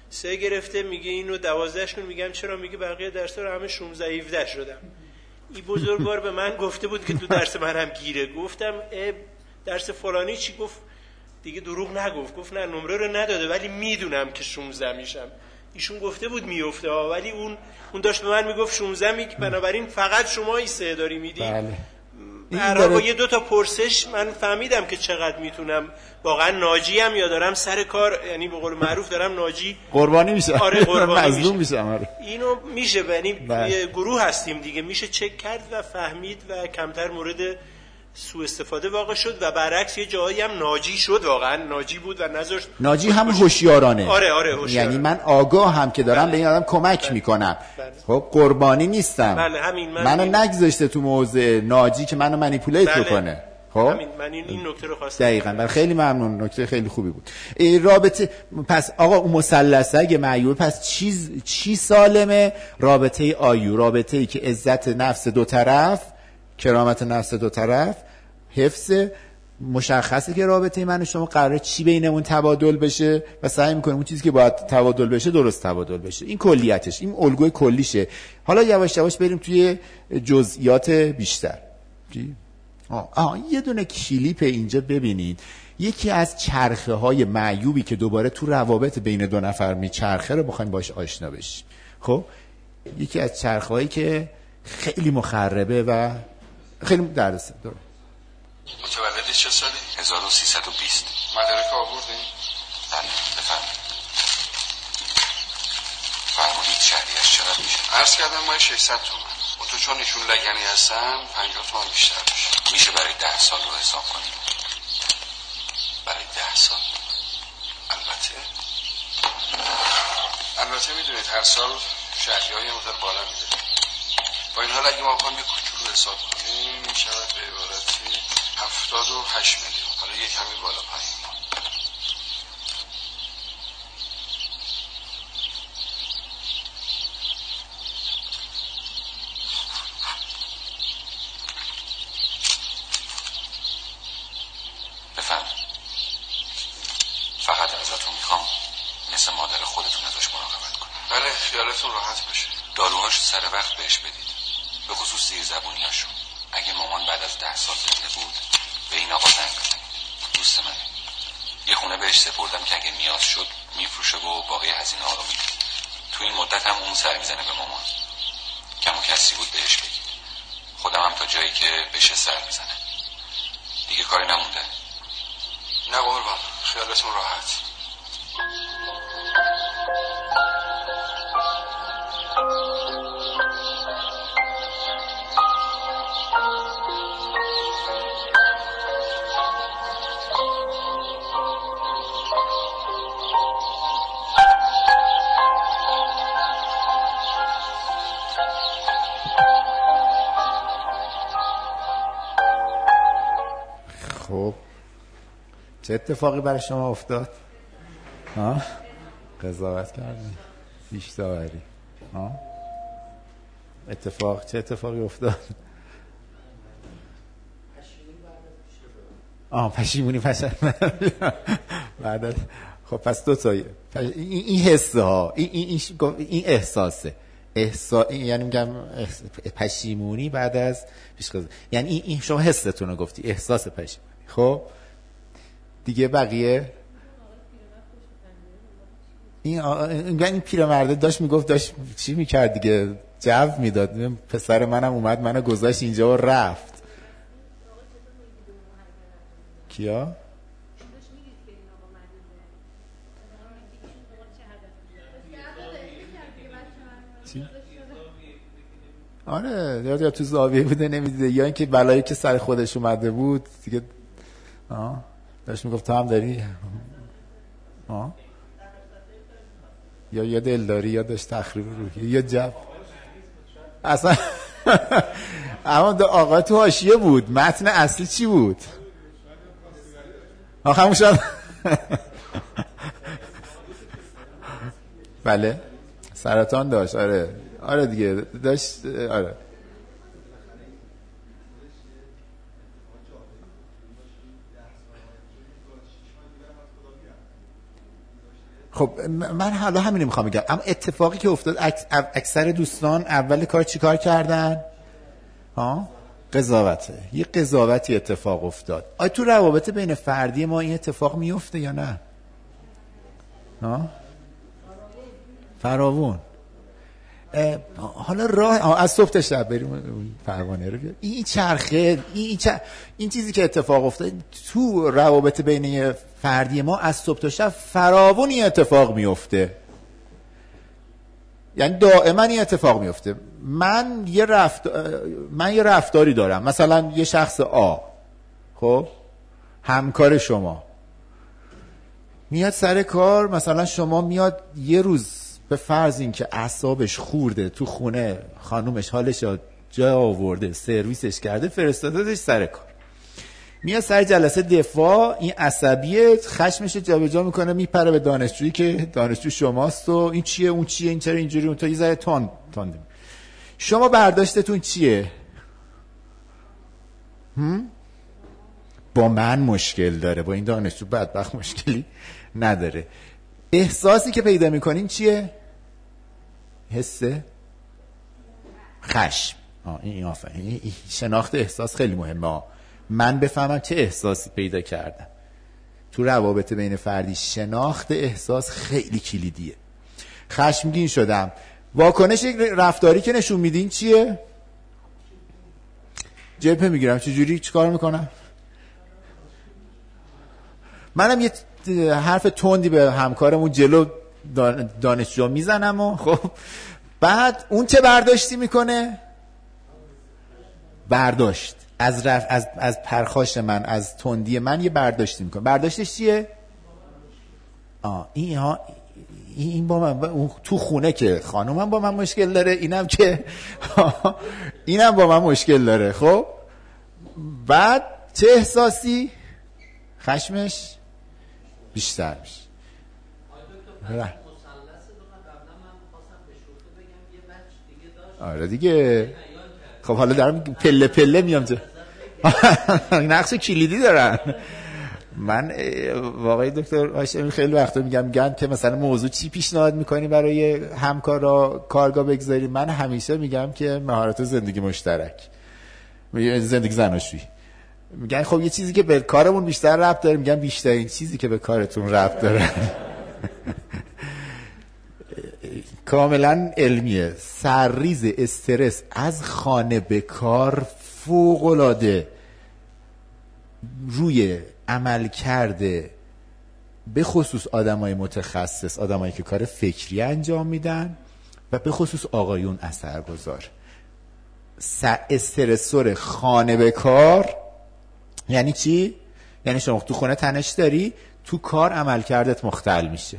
سه گرفته، میگه اینو دوازدهش کن. میگم چرا؟ میگه بقیه درس‌ها رو همه شانزده هفده شدم. این بزرگوار به من گفته بود که تو درس منم گیره. گفتم درس فلانی چی؟ گفت دیگه دروغ نگفت. گفت نه نمره رو نداده ولی میدونم که شانزده میشم. ایشون گفته بود میفته ولی اون اون داشت به من میگفت شانزده میگه، بنابراین فقط شما این سه داری میدی. بله. برای با یه دو تا پرسش من فهمیدم که چقدر میتونم واقعا ناجی ام یا دارم سر کار، یعنی به قول معروف دارم ناجی قربانی میشه. آره قربانی مظلوم میشم. آره. اینو میشه، یعنی یه گروه هستیم دیگه، میشه چک کرد و فهمید و کمتر مورد سوء استفاده واقع شد و برعکس یه جایی هم ناجی شد، واقعا ناجی بود و نذاشت. ناجی هم هوشیارانه. آره آره هوشیارانه. یعنی من آگاه هم که دارم بله. به این آدم کمک بله. میکنم. بله. خب قربانی نیستم. بله همین من منو نگذاشته تو موضع ناجی که منو منیپولیت بله. کنه. خب همین من این, این نکته رو خواستم. دقیقاً. بله خیلی ممنون، نکته خیلی خوبی بود. رابطه پس آقا اون مثلثه اگه معیوب، پس چیز چی سالمه؟ رابطه آیو، رابطه‌ای که عزت نفس دو طرف، کرامت نفس دو طرف حفظ، مشخصه که رابطه من و شما قراره چی بینمون تبادل بشه و سعی میکنیم اون چیزی که باید تبادل بشه درست تبادل بشه. این کلیتش، این الگوی کلیشه. حالا یواش یواش بریم توی جزئیات بیشتر. آه, آه یه دونه کلیپ اینجا ببینید. یکی از چرخه های معیوبی که دوباره تو روابط بین دو نفر میچرخه رو بخوایم باش آشنا بشیم. خب یکی از چرخه هایی که خیلی مخربه و خیلی درسته. درست. متولد چه سالی؟ هزار و سیصد و بیست. مدارک آوردین؟ بله بفرمایید. فرمودید شهریه‌اش چقدر میشه؟ عرض کردم ما ششصد تومن. و تو چون ایشون لگنی هستن پنجاه تومن بیشتر میشه. میشه برای ده سال رو حساب کنیم. برای ده سال؟ البته البته میدونید هر سال شهریه‌های مقدار بالا میده. با این حال اگه ما بخوایم یه کوچولو حساب کنیم میشود به عبارتی هفتاد و هشت میلیون. حالا یک کمی بالا پایین. بفهم. فقط ازتون میخوام مثل مادر خودتون ازش مراقبت کنید. بله خیالتون راحت باشه. داروهاش سر وقت بهش بدید، به خصوص زیر زبونیاشو. اگه مامان بعد از ده سال زنده بود به این آقا زنگ بزنید. دوست منه. یه خونه بهش سپردم که اگه نیاز شد میفروشه و باقی هزینه ها رو میده. تو این مدت هم اون سر میزنه به مامان. کم و کسی بود بهش بگید. خودم هم تا جایی که بشه سر میزنه. دیگه کاری نمونده. نه قربان، خیالتون راحت. خب چه اتفاقی برای شما افتاد؟ ها؟ قضاوت کردی؟ پیش داوری؟ ها؟ اتفاق چه اتفاقی افتاد؟ آه پشیمونی پس بعد از خب پس دو تا این این حسه ها این این این احساسه احساس یعنی میگم پشیمونی بعد از پیش قضاوت، یعنی این, این شما حستون رو گفتی، احساس پشیمونی. خب دیگه بقیه این این این پیرمرده داشت میگفت داشت چی میکرد دیگه، جو میداد. پسر منم اومد منو گذاشت اینجا و رفت. کیا؟ چی؟ آره یا یا تو زاویه بوده نمیدیده، یا اینکه بلایی که سر خودش اومده بود دیگه. آه داشت میگفت تو هم داری آه یا یا دل داری یا داشت تخریب روحی یا جب اصلا. اما آقا تو حاشیه بود، متن اصلی چی بود؟ آخه همون شد. بله سرطان داشت. آره آره دیگه داشت. آره خب من حالا همین میخوام بگم، اما اتفاقی که افتاد اکثر دوستان اول کار چی کار کردن؟ ها؟ قضاوته. یه قضاوتی اتفاق افتاد. آیا تو روابط بین فردی ما این اتفاق میفته یا نه؟ ها؟ فراوون. حالا راه از صبح تا شب بریم پروانه رو بیار. این چرخه این چر... این چیزی که اتفاق افتاد تو روابط بین فردی ما از صبح تا شب فراوون این اتفاق میفته. یعنی دائما این اتفاق میفته. من یه رفت... من یه رفتاری دارم، مثلا یه شخص آ، خب همکار شما میاد سر کار، مثلا شما میاد یه روز به فرض این که اعصابش خورده تو خونه، خانومش حالش جا آورده، سرویسش کرده، فرستادتش سر کار، میاد سر جلسه دفاع، این عصبیه، خشمش رو جابجا میکنه، میپره به دانشجویی که دانشجو شماست و این چیه اون چیه، این چرا اینجوری، اون تا یه ذره تند تند. شما برداشتتون چیه؟ هم؟ با من مشکل داره، با این دانشجو بدبخت مشکلی نداره. احساسی که پیدا میکنین چیه؟ حسه خشم. آه این آفرین، این شناخت احساس خیلی مهمه. من بفهمم چه احساسی پیدا کردم. تو روابط بین فردی شناخت احساس خیلی کلیدیه. خشمگین شدم، واکنش رفتاری که نشون میدین چیه؟ جبهه میگیرم. چجوری چیکار میکنم؟ منم یه حرف تندی به همکارمون جلو دانشجو میزنم و خب بعد اون چه برداشتی میکنه؟ برداشت از رف... از از پرخاش من، از تندی من یه برداشتی میکنه. برداشتش چیه؟ آه این ها این با من اون تو خونه که خانومم با من مشکل داره، اینم که اینم با من مشکل داره. خب بعد چه احساسی؟ خشمش بیشتر میشه. آره دیگه. خب حالا دارم پله پله میام تو نقش کلیدی دارن. من واقعی دکتر هاشمی خیلی وقتا میگم میگن که مثلا موضوع چی پیشنهاد میکنی برای همکارا کارگاه بگذاری. من همیشه میگم که مهارت زندگی مشترک، زندگی زناشویی. میگن خب یه چیزی که به کارمون بیشتر ربط داره، میگن بیشترین چیزی که به کارتون ربط داره کاملا علمیه. سرریز استرس از خانه به کار فوق‌العاده روی عمل کرده، به خصوص آدمای متخصص، آدمایی که کار فکری انجام میدن و به خصوص آقایون اثر گذار. استرسور خانه به کار یعنی چی؟ یعنی شما تو خونه تنش داری، تو کار عمل کردت مختل میشه.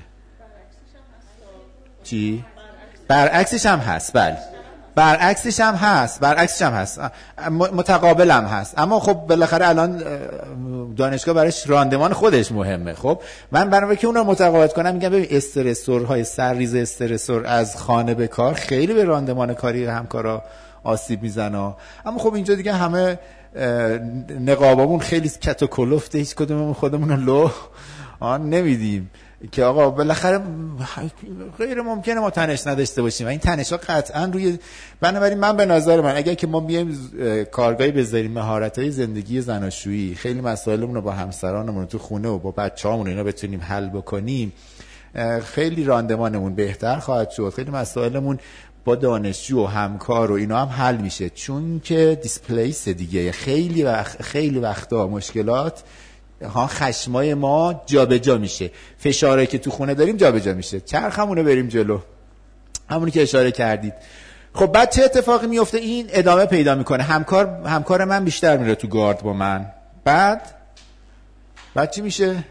چی؟ برعکسش هم هست. بله برعکسش هم هست، برعکسش هم هست، متقابل هم هست. اما خب بالاخره الان دانشگاه برایش راندمان خودش مهمه. خب من برای که اون رو متقاعد کنم میگم ببین استرسورهای سرریز استرسور از خانه به کار خیلی به راندمان کاری همکارا آسیب میزنه. اما خب اینجا دیگه همه نقابامون خیلی کت و کلفته، هیچ کدوممون خودمون رو لو آن نمیدیم که آقا بالاخره غیر ممکنه ما تنش نداشته باشیم و این تنش‌ها قطعا روی. بنابراین من به نظر من اگر که ما بیایم کارگاهی بذاریم مهارت‌های زندگی زناشویی، خیلی مسائلمون رو با همسرانمون تو خونه و با بچه‌هامون اینا بتونیم حل بکنیم، خیلی راندمانمون بهتر خواهد شد. خیلی مسائلمون با دانشجو و همکار و اینا هم حل میشه، چون که دیسپلیس دیگه خیلی وقت خیلی وقتا مشکلات ها خشمای ما جابجا جا میشه، فشاری که تو خونه داریم جابجا جا میشه. چرخمونه بریم جلو، همونی که اشاره کردید. خب بعد چه اتفاقی میفته؟ این ادامه پیدا میکنه. همکار همکار من بیشتر میره تو گارد با من. بعد بعد چی میشه؟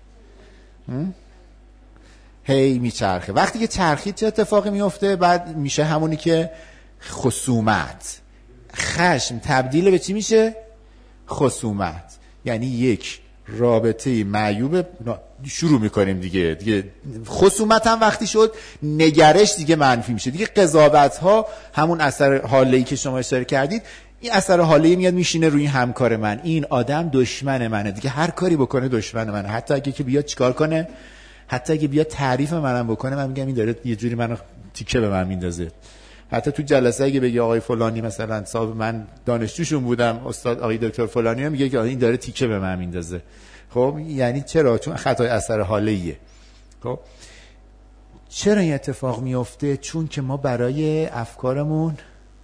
هی میچرخه. وقتی که چرخید چه اتفاقی میفته؟ بعد میشه همونی که خصومت. خشم تبدیل به چی میشه؟ خصومت. یعنی یک رابطه معیوب شروع میکنیم دیگه. دیگه خصومت هم وقتی شد نگرش دیگه منفی میشه دیگه. قضاوت ها همون اثر حاله‌ای که شما اشاره کردید، این اثر حاله‌ای میاد میشینه روی همکار من. این آدم دشمن منه دیگه، هر کاری بکنه دشمن منه، حتی اگه که بیاد چیکار کنه حتی اگه بیا تعریف منم بکنه من میگم این داره یه جوری منو تیکه به من میندازه. حتی تو جلسه اگه بگی آقای فلانی مثلا صاحب من دانشجوشون بودم استاد آقای دکتر فلانی میگه که این داره تیکه به من میندازه. خب یعنی چرا؟ چون خطای اثر حالیه. خب چرا این اتفاق میفته؟ چون که ما برای افکارمون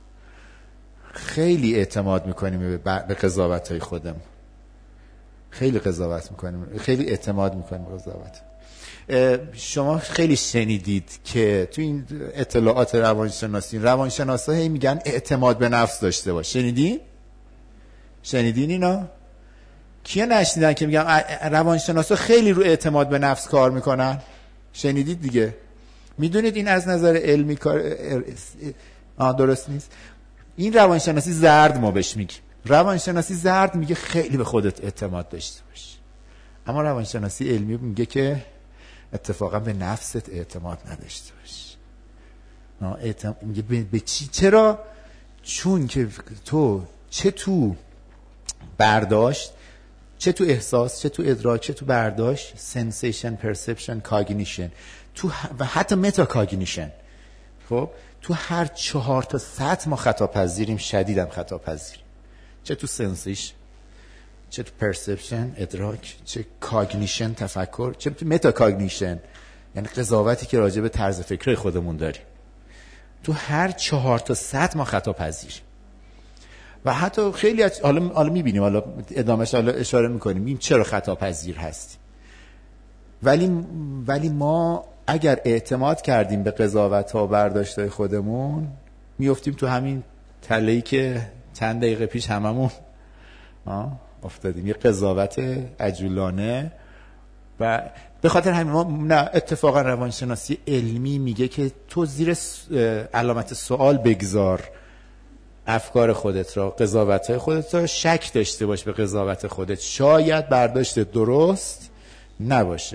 خیلی اعتماد میکنیم به قضاوت‌های خودمون، خیلی قضاوت میکنیم، خیلی اعتماد میکنیم به قضاوت. شما خیلی شنیدید که تو این اطلاعات روانشناسی روانشناسا هی میگن اعتماد به نفس داشته باش. شنیدین؟ شنیدین اینا؟ کیا نشنیدن که میگن روانشناسا خیلی رو اعتماد به نفس کار میکنن؟ شنیدید دیگه. میدونید این از نظر علمی کار آه درست نیست. این روانشناسی زرد ما بهش میگیم. روانشناسی زرد میگه خیلی به خودت اعتماد داشته باش. اما روانشناسی علمی میگه که اتفاقا به نفست اعتماد نداشته باش. نه اعتماد میگه به, به چی؟ چرا؟ چون که تو چه تو برداشت، چه تو احساس، چه تو ادراک، چه تو برداشت، سنسیشن، پرسپشن، کاگنیشن، تو و حتی متا کاگنیشن، خب تو هر چهار تا سطح ما خطا پذیریم، شدیدم خطا پذیریم. چه تو سنسیشن، چه تو پرسپشن، ادراک، چه کاگنیشن، تفکر، چه تو متا کاگنیشن، یعنی قضاوتی که راجع به طرز فکر خودمون داریم. تو هر چهار تا سطح ما خطا پذیریم. و حتی خیلی از حالا حالا می‌بینیم، حالا ادامهش حالا اشاره می‌کنیم این چرا خطا پذیر هستیم. ولی ولی ما اگر اعتماد کردیم به قضاوت‌ها و برداشت‌های خودمون، میافتیم تو همین تله‌ای که چند دقیقه پیش هممون افتادیم، یه قضاوت عجولانه. و به خاطر همین ما نه، اتفاقا روانشناسی علمی میگه که تو زیر علامت سوال بگذار افکار خودت را، قضاوت‌های خودت را، شک داشته باش به قضاوت خودت، شاید برداشت درست نباشه.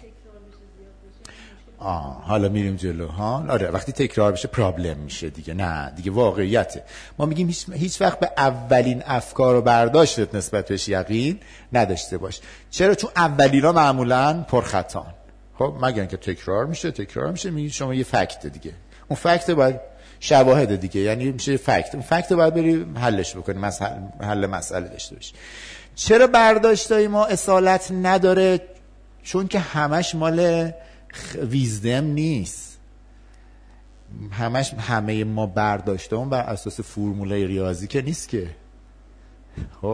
آه حالا میریم جلو ها. آره وقتی تکرار بشه پرابلم میشه دیگه. نه دیگه واقعیته. ما میگیم هیچ, هیچ وقت به اولین افکار و برداشتت نسبت بهش یقین نداشته باش. چرا؟ چون اولینا معمولا پرخطان. خب مگر اینکه تکرار میشه تکرار میشه میگی شما یه فکت دیگه، اون فکت باید شواهد دیگه، یعنی میشه فکت، اون فکت باید بری حلش بکنی، مسئله حل مسئله داشته باشی. چرا برداشتای ما اصالت نداره؟ چون که همش مال ویزدم نیست. همش همه ما برداشتمون بر اساس فرمولای ریاضی که نیست که. خب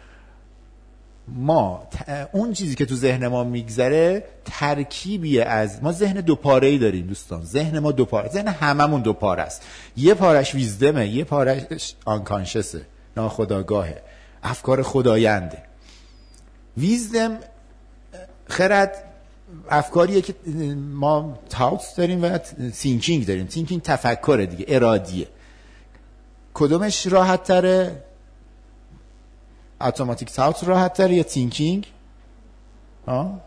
ما اون چیزی که تو ذهن ما میگذره ترکیبیه از ما. ذهن دو پاره‌ای داریم دوستان. ذهن ما دو پاره، ذهن هممون دو پاره است. یه پارش ویزدمه، یه پارش آنکانشسه، ناخودآگاهه، افکار خداینده. ویزدم خرد افکاریه که ما تاوتس داریم و تینکینگ داریم. تینکینگ تفکره دیگه، ارادیه. کدومش راحت تره؟ اتوماتیک تاوت راحت تره یا تینکینگ؟ ها؟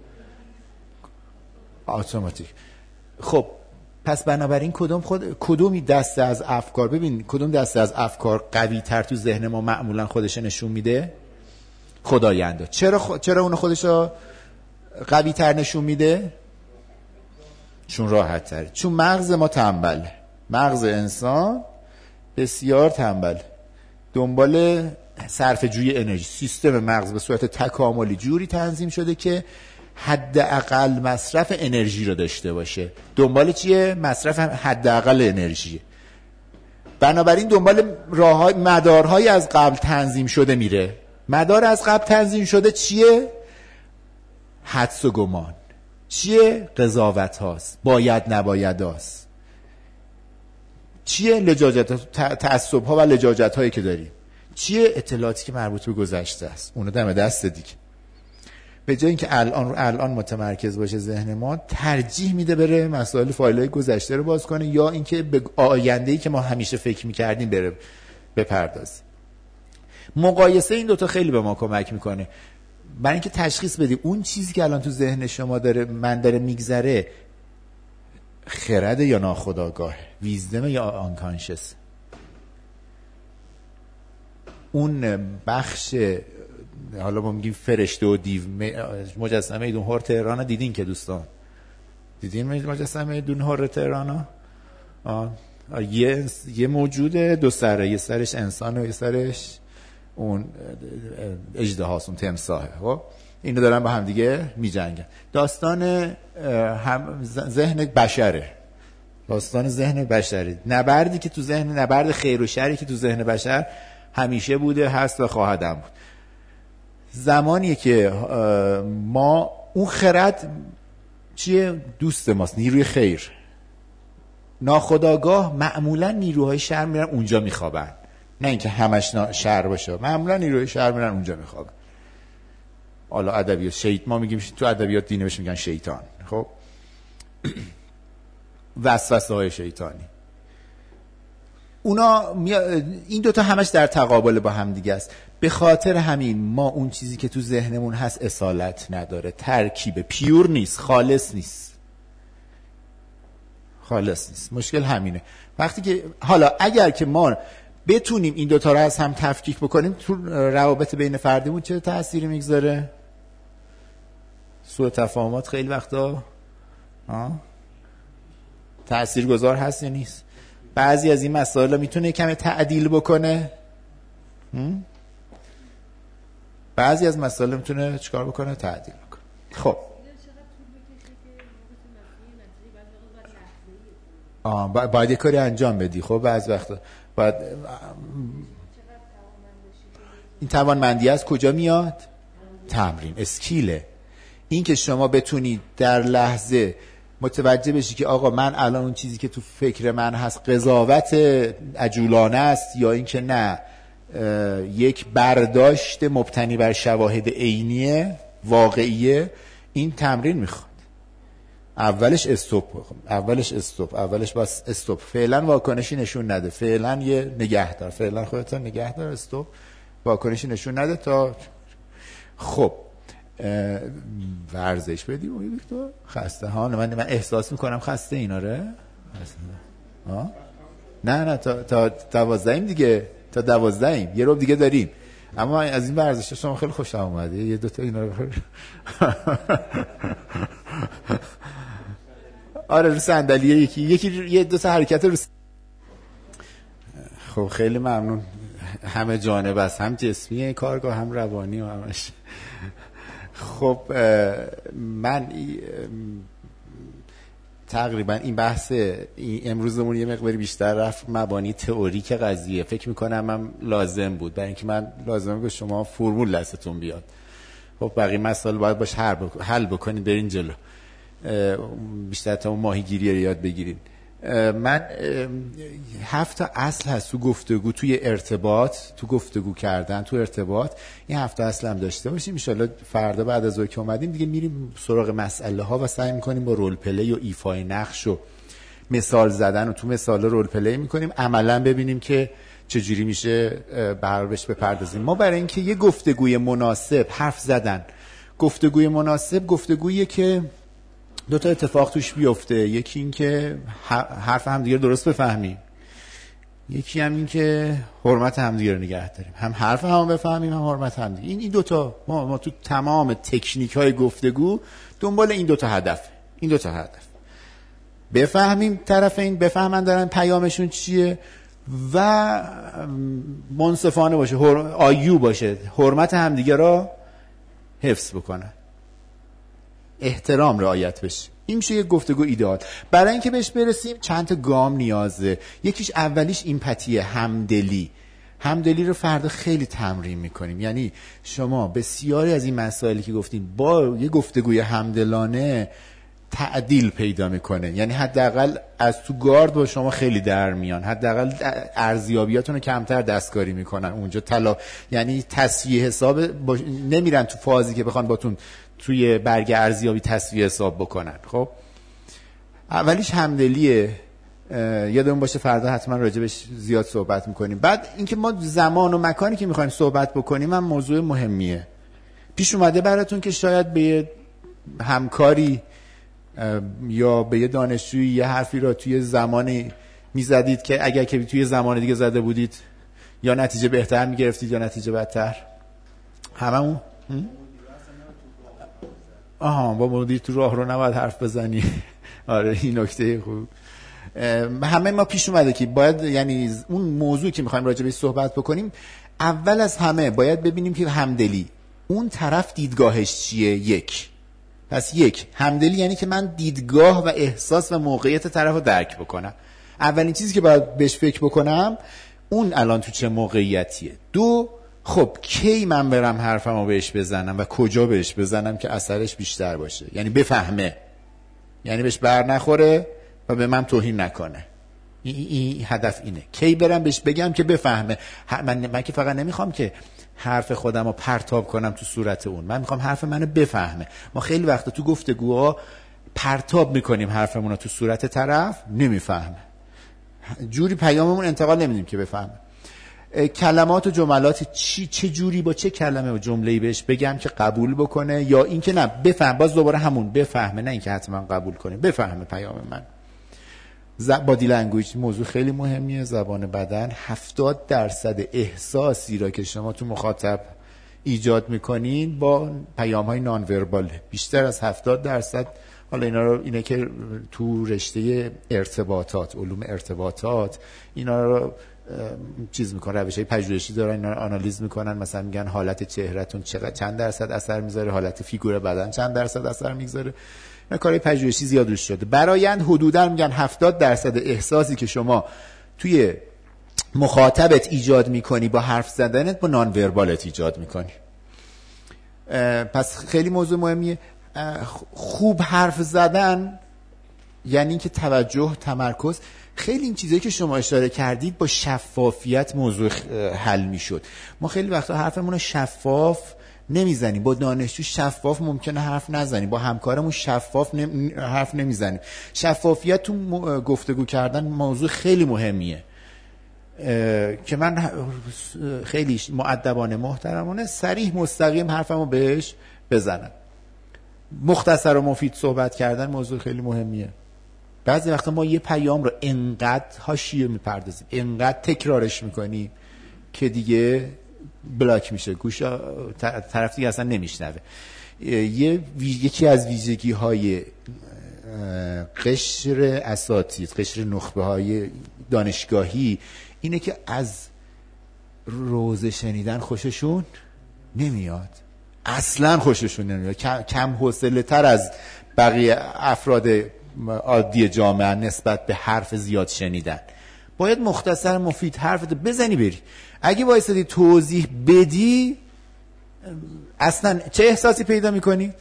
اتوماتیک. خب پس بنابراین کدوم خود کدومی دسته از افکار، ببین کدوم دسته از افکار قوی تر تو ذهن ما معمولا خودش نشون میده؟ خداینده. چرا خ... چرا اون خودشو قوی تر نشون میده؟ چون راحت تر، چون مغز ما تنبله. مغز انسان بسیار تنبل، دنبال صرف جوی انرژی. سیستم مغز به صورت تکاملی جوری تنظیم شده که حداقل مصرف انرژی رو داشته باشه. دنبال چیه؟ مصرف حداقل انرژی. بنابراین دنبال راههای مدارهای از قبل تنظیم شده میره. مدار از قبل تنظیم شده چیه؟ حدس و گمان. چیه؟ قضاوت هاست، باید نباید هاست. چیه؟ لجاجت، تعصب ها و لجاجت هایی که داریم. چیه؟ اطلاعاتی که مربوط به گذشته است. اونو دم دست دیگه. به جای اینکه الان الان متمرکز باشه ذهن ما، ترجیح میده بره مسائل فایل‌های گذشته رو باز کنه، یا اینکه به آینده‌ای که ما همیشه فکر می‌کردیم بره بپردازه. مقایسه این دوتا خیلی به ما کمک میکنه برای اینکه تشخیص بدیم اون چیزی که الان تو ذهن شما داره من داره میگذره خرد یا ناخودآگاه، ویزدم یا آنکانشس. اون بخش حالا ما میگیم فرشته و دیو، مجسمه ایدون هور تهران دیدین که دوستان؟ دیدین مجسمه ایدون هور تهران؟ آه. یه یه موجوده دو سره، یه سرش انسان و یه سرش اون اژدهاست، اون تمساحه. خب اینو دارن با هم دیگه میجنگن. داستان هم ذهن بشره، داستان ذهن بشری، نبردی که تو ذهن، نبرد خیر و شری که تو ذهن بشر همیشه بوده، هست و خواهد هم بود. زمانیه که ما اون خرد چیه؟ دوست ماست، نیروی خیر. ناخودآگاه معمولا نیروهای شر میرن اونجا میخوابن، نه اینکه همش شر باشه، معمولا نیروهای شر میرن اونجا میخوابن. حالا ادبیات شیط ما میگیم، تو ادبیات دینی بهش میگن شیطان. خب وسوسه های شیطانی، اونا این دوتا همش در تقابل با هم دیگه است. به خاطر همین ما اون چیزی که تو ذهنمون هست اصالت نداره، ترکیب پیور نیست، خالص نیست، خالص نیست. مشکل همینه. وقتی که حالا اگر که ما بتونیم این دوتا رو از هم تفکیک بکنیم، تو روابط بین فردیمون چه تأثیری میگذاره؟ سوء تفاهمات خیلی وقتا تأثیر گذار هست یا نیست؟ بعضی از این مسائل میتونه کمی تعدیل بکنه، بعضی از مسائل میتونه چیکار بکنه؟ تعدیل بکنه. خب آه با... باید یه کاری انجام بدی. خب بعضی وقتا باید این توانمندی از کجا میاد؟ تمرین، اسکیله. این که شما بتونید در لحظه متوجه بشی که آقا من الان اون چیزی که تو فکر من هست قضاوت عجولانه است یا این که نه یک برداشت مبتنی بر شواهد عینیه، واقعیه، این تمرین میخواد. اولش استوب، اولش استوب، اولش بس استوب. فعلا واکنشی نشون نده، فعلا یه نگه دار، فعلا خودت نگه دار، استوب، واکنشی نشون نده تا خب ورزش بدیم. اوی ویکتور خسته ها، من من احساس میکنم خسته اینا ره ها. نه نه تا تا دوازدهیم دیگه، تا دوازدهیم یه رو دیگه داریم. اما از این ورزش شما خیلی خوشم اومده، یه دو تا اینا رو آره رو صندلیه یکی یکی یه دو تا حرکت رو. خب خیلی ممنون. همه جانب است، هم جسمی کارگاه هم روانی و همش. خب من تقریبا این بحث امروزمون یه مقداری بیشتر رفت مبانی تئوریک قضیه. فکر میکنم من لازم بود، برای اینکه من لازمه به شما فرمول دستتون بیاد. خب بقیه مسائل باید باش حل بکنید برین جلو، بیشتر تا اون ماهیگیری رو یاد بگیرین. من هفت تا اصل هست تو گفتگو، توی ارتباط، تو گفتگو کردن، تو ارتباط. این هفت تا اصل هم داشته باشیم. ان شاءالله فردا بعد از که اومدیم دیگه میریم سراغ مسئله ها و سعی میکنیم با رول پلی و ایفای نقش و مثال زدن و تو مثال رول پلی میکنیم، عملا ببینیم که چجوری میشه بهش بپردازیم. ما برای اینکه یه گفتگوی مناسب، حرف زدن، گفتگوی مناسب گفتگویی که دو تا اتفاق توش بیفته. یکی این که حرف همدیگه رو درست بفهمیم، یکی هم این که حرمت همدیگه رو نگه داریم. هم حرف هم بفهمیم هم حرمت همدیگه. این این دو تا ما ما تو تمام تکنیک های گفتگو دنبال این دو تا هدف، این دو تا هدف بفهمیم طرفین، بفهمن دارن پیامشون چیه و منصفانه باشه، آیو باشه، حرمت همدیگه رو حفظ بکنن، احترام رعایت بشه. این میشه یک گفتگو ایدئال. برای اینکه بهش برسیم چند تا گام نیازه. یکیش اولیش ایمپاتیه، همدلی. همدلی رو فردا خیلی تمرین میکنیم. یعنی شما بسیاری از این مسائلی که گفتیم با یه گفتگوی همدلانه تعدیل پیدا میکنه. یعنی حداقل از تو گارد با شما خیلی در میان، حداقل ارزیابیاتون رو کمتر دستکاری میکنن اونجا. طلا یعنی تسویه حساب با... نمیرن تو فازی که بخوان باتون توی برگ ارزیابی تسویه حساب بکنن. خب اولیش همدلیه، یادمون باشه فردا حتما راجبش زیاد صحبت میکنیم. بعد اینکه ما زمان و مکانی که میخوایم صحبت بکنیم هم موضوع مهمیه. پیش اومده براتون که شاید به یه همکاری یا به یه دانشجویی یه حرفی را توی زمانی میزدید که اگر که توی زمان دیگه زده بودید یا نتیجه بهتر میگرفتید یا نتیجه بدتر. هممون آها با مدیر تو راه رو نباید حرف بزنی. آره این نکته خوب. همه ما پیش اومده که باید، یعنی اون موضوعی که میخوایم راجع بهش صحبت بکنیم، اول از همه باید ببینیم که همدلی اون طرف دیدگاهش چیه. یک پس یک همدلی یعنی که من دیدگاه و احساس و موقعیت طرف رو درک بکنم. اولین چیزی که باید بهش فکر بکنم اون الان تو چه موقعیتیه. دو خب کی من برم حرفمو بهش بزنم و کجا بهش بزنم که اثرش بیشتر باشه، یعنی بفهمه، یعنی بهش بر نخوره و به من توهین نکنه. این ای ای هدف اینه. کی برم بهش بگم که بفهمه. من, من که فقط نمیخوام که حرف خودم رو پرتاب کنم تو صورت اون، من میخوام حرف منو بفهمه. ما خیلی وقتا تو گفتگوها پرتاب میکنیم حرفمون رو تو صورت طرف، نمیفهمه، جوری پیاممون انتقال نمیدیم که بفهمه. کلمات و جملات چی چه جوری با چه کلمه و جمله‌ای بهش بگم که قبول بکنه، یا اینکه نه بفهم، باز دوباره همون بفهمه، نه اینکه حتما قبول کنه، بفهمه پیام من. بادی لنگویج موضوع خیلی مهمیه. زبان بدن هفتاد درصد احساسی را که شما تو مخاطب ایجاد میکنین با پیام های نان وربال، بیشتر از هفتاد درصد. حالا اینا رو اینه که تو رشته ارتباطات، علوم ارتباطات اینا رو چیز میکنن، روش‌های پژوهشی دارن، اینا رو آنالیز میکنن. مثلا میگن حالت چهرهتون چقدر چند درصد اثر میذاره، حالت فیگور بدن چند درصد اثر میذاره. اینا کارهای پژوهشی زیاد روش شده. برآیند حدوداً میگن هفتاد درصد احساسی که شما توی مخاطبت ایجاد میکنی با حرف زدنت با نان وربالت ایجاد میکنی. پس خیلی موضوع مهمیه. خوب حرف زدن یعنی که توجه، تمرکز، خیلی این چیزایی که شما اشاره کردید با شفافیت موضوع حل میشد. ما خیلی وقتا حرفمون رو شفاف نمیزنیم، با دانشجو شفاف ممکنه حرف نزنیم، با همکارمون شفاف نم... حرف نمیزنیم. شفافیت تو م... گفتگو کردن موضوع خیلی مهمیه که من خیلی مؤدبانه محترمانه صریح مستقیم حرفمو بهش بزنم. مختصر و مفید صحبت کردن موضوع خیلی مهمیه. بعضی وقتا ما یه پیام رو انقدر حاشیه میپردازیم، انقدر تکرارش میکنیم که دیگه بلاک میشه، گوش طرف دیگه اصلا نمیشنوه. یه یکی از ویژگی های قشر اساتید، قشر نخبه های دانشگاهی اینه که از روزه شنیدن خوششون نمیاد، اصلا خوششون نمیاد، کم حوصله تر از بقیه افراد عادی جامعه نسبت به حرف زیاد شنیدن. باید مختصر مفید حرفت بزنی بری. اگه وایسادی توضیح بدی اصلا چه احساسی پیدا میکنی؟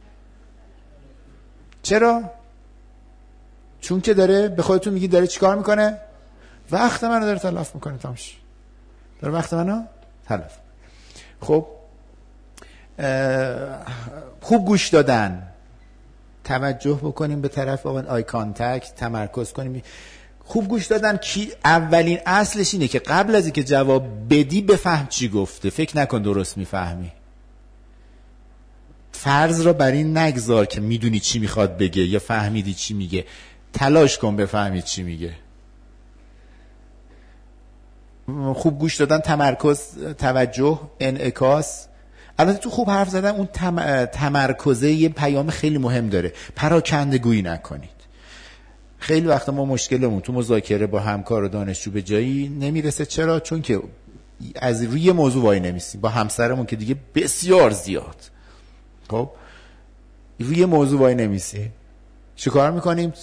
چرا؟ چون که داره به خودتون میگی داره چیکار میکنه؟ وقت منو داره تلف میکنه. تامش داره وقت منو تلف. خب خوب گوش دادن، توجه بکنیم به طرف، آی کانتکت، تمرکز کنیم. خوب گوش دادن کی اولین اصلش اینه که قبل از اینکه جواب بدی بفهم چی گفته. فکر نکن درست میفهمی. فرض را بر این نگذار که میدونی چی میخواد بگه یا فهمیدی چی میگه. تلاش کن بفهمی چی میگه. خوب گوش دادن، تمرکز، توجه، انعکاس. البته تو خوب حرف زدن اون تم... تمرکزه یه پیام خیلی مهم داره. پراکنده گویی نکنید. خیلی وقتا ما مشکلمون تو مذاکره با همکار و دانشجو به جایی نمیرسه. چرا؟ چون که از روی موضوع وای نمیسیم. با همسرمون که دیگه بسیار زیاد، خب روی موضوع وای نمیسیم. چه کار میکنیم؟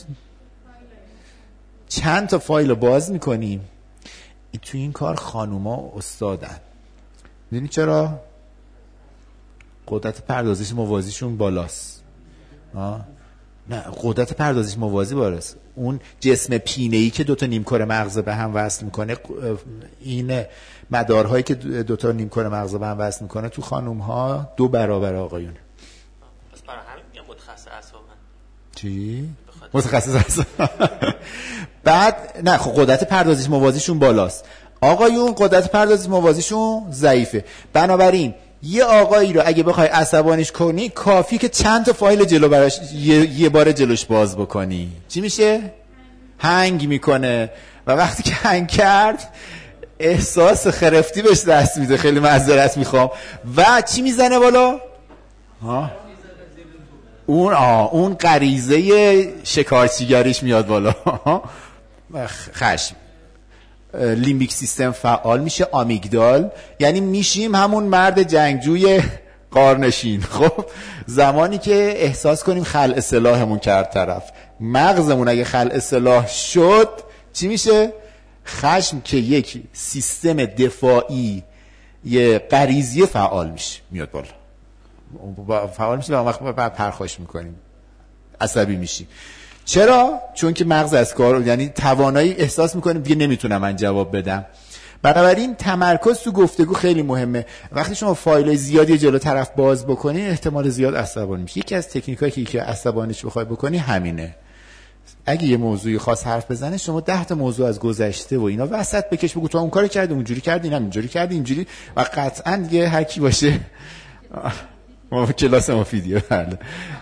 چند تا فایل باز میکنیم. تو این کار خانوما استادن. میدونی چرا؟ قدرت پردازش موازیشون بالاست. آه؟ نه، قدرت پردازش موازی بالاست. اون جسم پینه‌ای که دوتا نیمکره مغز به هم وصل میکنه، این مدارهایی که دوتا نیمکره مغز به هم وصل میکنه تو خانوم‌ها دو برابر آقایونه. پس برای همین میگم متخصص اعصابن. چی؟ متخصص اعصاب. بعد نه، خب قدرت پردازش موازیشون بالاست. آقایون قدرت پردازش موازیشون ضعیفه. بنابراین یه آقایی رو اگه بخوای عصبانیش کنی کافی که چند تا فایل جلو براش یه, یه بار جلوش باز بکنی. چی میشه؟ هنگ میکنه. و وقتی که هنگ کرد احساس خرفتی بهش دست میده، خیلی معذرت میخوام. و چی میزنه بالا؟ ها اون آه اون غریزه شکارچیگریش میاد بالا. خشم، لیمبیک سیستم فعال میشه، آمیگدال، یعنی میشیم همون مرد جنگجوی قارنشین. خب زمانی که احساس کنیم خلع سلاحمون کرد طرف، مغزمون اگه خلع سلاح شد چی میشه؟ خشم که یک سیستم دفاعی یه غریزی فعال میشه، میاد بالا، فعال میشه و اون وقت بعد پرخاش میکنیم، عصبی میشیم. چرا؟ چون که مغز از کار، یعنی توانایی احساس میکنیم دیگه نمیتونم من جواب بدم. بنابراین تمرکز تو گفتگو خیلی مهمه. وقتی شما فایل زیادی جلو طرف باز بکنی احتمال زیاد عصبانی میشه. یکی از تکنیکایی که عصبانیش بخوای بکنی همینه. اگه یه موضوعی خاص حرف بزنه شما ده تا موضوع از گذشته و اینا وسط بکش، بگو تو اون کارو کردی، اونجوری کردی، اینم اینجوری کردی، اینجوری، و قطعاً دیگه هر کی باشه ما کلاس مفیدیه. بله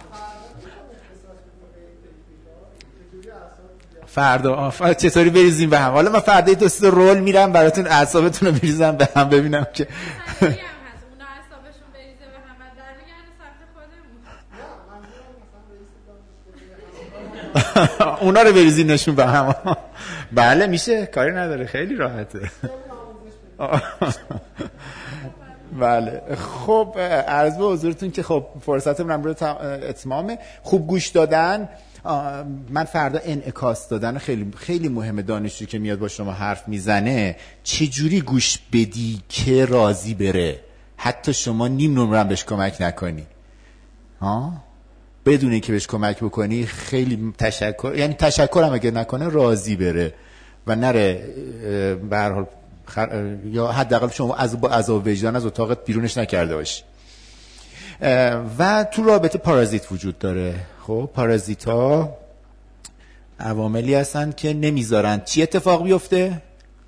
فردا فردا چطوری بریزیم به هم. حالا من فردا دو سه رول میرم براتون، اعصابتون رو بریزم به هم ببینم که اونا رو بریزینشون به هم. بله میشه، کاری نداره، خیلی راحته. بله خب عرض به حضورتون که خب فرصتمون هم رو اتمامه. خوب گوش دادن، من فردا انعکاس دادن خیلی خیلی مهمه. دانشجو که میاد با شما حرف میزنه چجوری گوش بدی که راضی بره، حتی شما نیم نمره هم بهش کمک نکنی، ها بدون اینکه بهش کمک بکنی خیلی تشکر، یعنی تشکر هم اگه نکنه راضی بره و نره به هر حال خر... یا حداقل شما از از وجدان از اتاقت بیرونش نکرده باشی. و تو رابطه پارازیت وجود داره. خب پارازیت ها عواملی هستن که نمیذارن چی اتفاق بیفته؟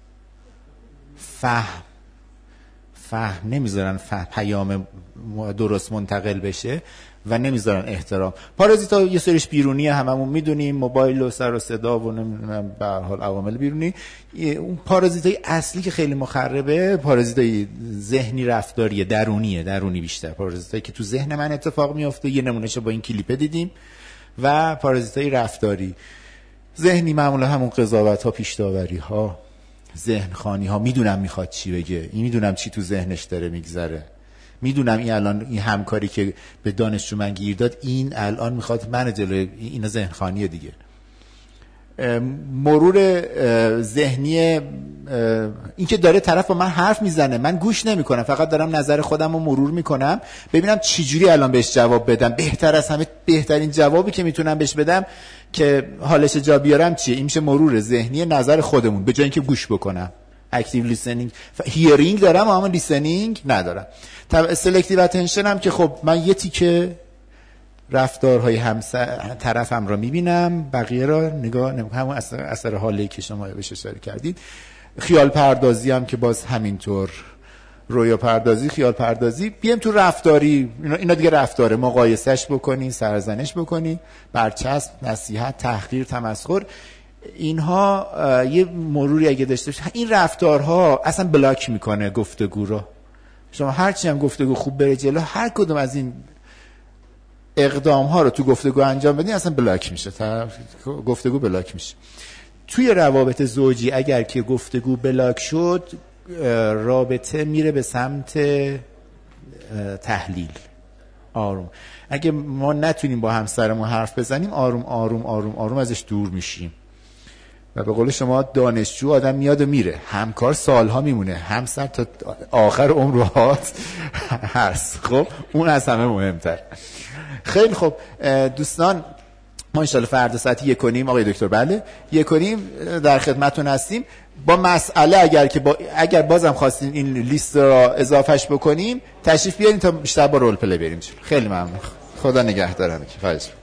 فهم فهم نمیذارن فهم پیام درست منتقل بشه و نمیذارن احترام. پارازیت ها یه سریش بیرونی هممون میدونیم، موبایل و سر و صدا و نمیدونم به هر حال عوامل بیرونی. اون پارازیت های اصلی که خیلی مخربه پارازیت های ذهنی رفتاریه، درونیه، درونی بیشتر. پارازیت هایی که تو ذهن من اتفاق میفته، یه نمونهشو با این کلیپ دیدیم. و پارازیت های رفتاری ذهنی معمولا همون قضاوت ها، پیش داوری ها، ذهن خوانی ها. میدونم میخواد چی بگه، این میدونم چی تو ذهنش داره میگذره، میدونم این الان این همکاری که به دانشجو من گیر داد این الان میخواد من جلوی اینا ذهن خوانیه دیگه. مرور ذهنی، این که داره طرف با من حرف میزنه من گوش نمیکنم، فقط دارم نظر خودم رو مرور میکنم ببینم چجوری الان بهش جواب بدم. بهتر از همه بهترین جوابی که میتونم بهش بدم که حالش جا بیارم چیه؟ این میشه مرور ذهنی نظر خودمون به جای اینکه گوش بکنم. اکتیو لیسنینگ، هیرینگ دارم اما لیسنینگ ندارم. سلکتیو اتنشن هم که خب من یه تیکه رفتارهای همسر طرفم را میبینم، بقیه را نگاه نمی... همون اثر, اثر حالی که شما بهش اشاره کردید. خیال پردازی هم که باز همینطور، رویا پردازی، خیال پردازی. بیایم تو رفتاری، اینا, اینا دیگه رفتاره، مقایسش بکنین، سرزنش بکنین، برچسب، نصیحت، تحقیر، تمسخر، اینها یه مروری اگه داشته باشه. این رفتارها اصلا بلاک میکنه گفتگو رو. شما هرچی هم گفتگو خوب بره جلو، هر کدوم از این اقدام ها رو تو گفتگو انجام بدین اصلا بلاک میشه، گفتگو بلاک میشه. توی روابط زوجی اگر که گفتگو بلاک شد، رابطه میره به سمت تحلیل. آروم اگه ما نتونیم با همسرمون حرف بزنیم، آروم آروم آروم آروم ازش دور میشیم. و به قول شما دانشجو آدم میاد و میره، همکار سالها میمونه، همسر تا آخر عمر هات هست. خب اون از همه مهمتر. خیلی خب دوستان، ما انشالله فردا ساعت یک و نیم، آقای دکتر بله یک و نیم در خدمتون هستیم با مسئله. اگر که با... اگر بازم خواستین این لیست را اضافهش بکنیم تشریف بیارین تا بیشتر با رول پلی بریم. خیلی ممنون، خدا نگهدارم.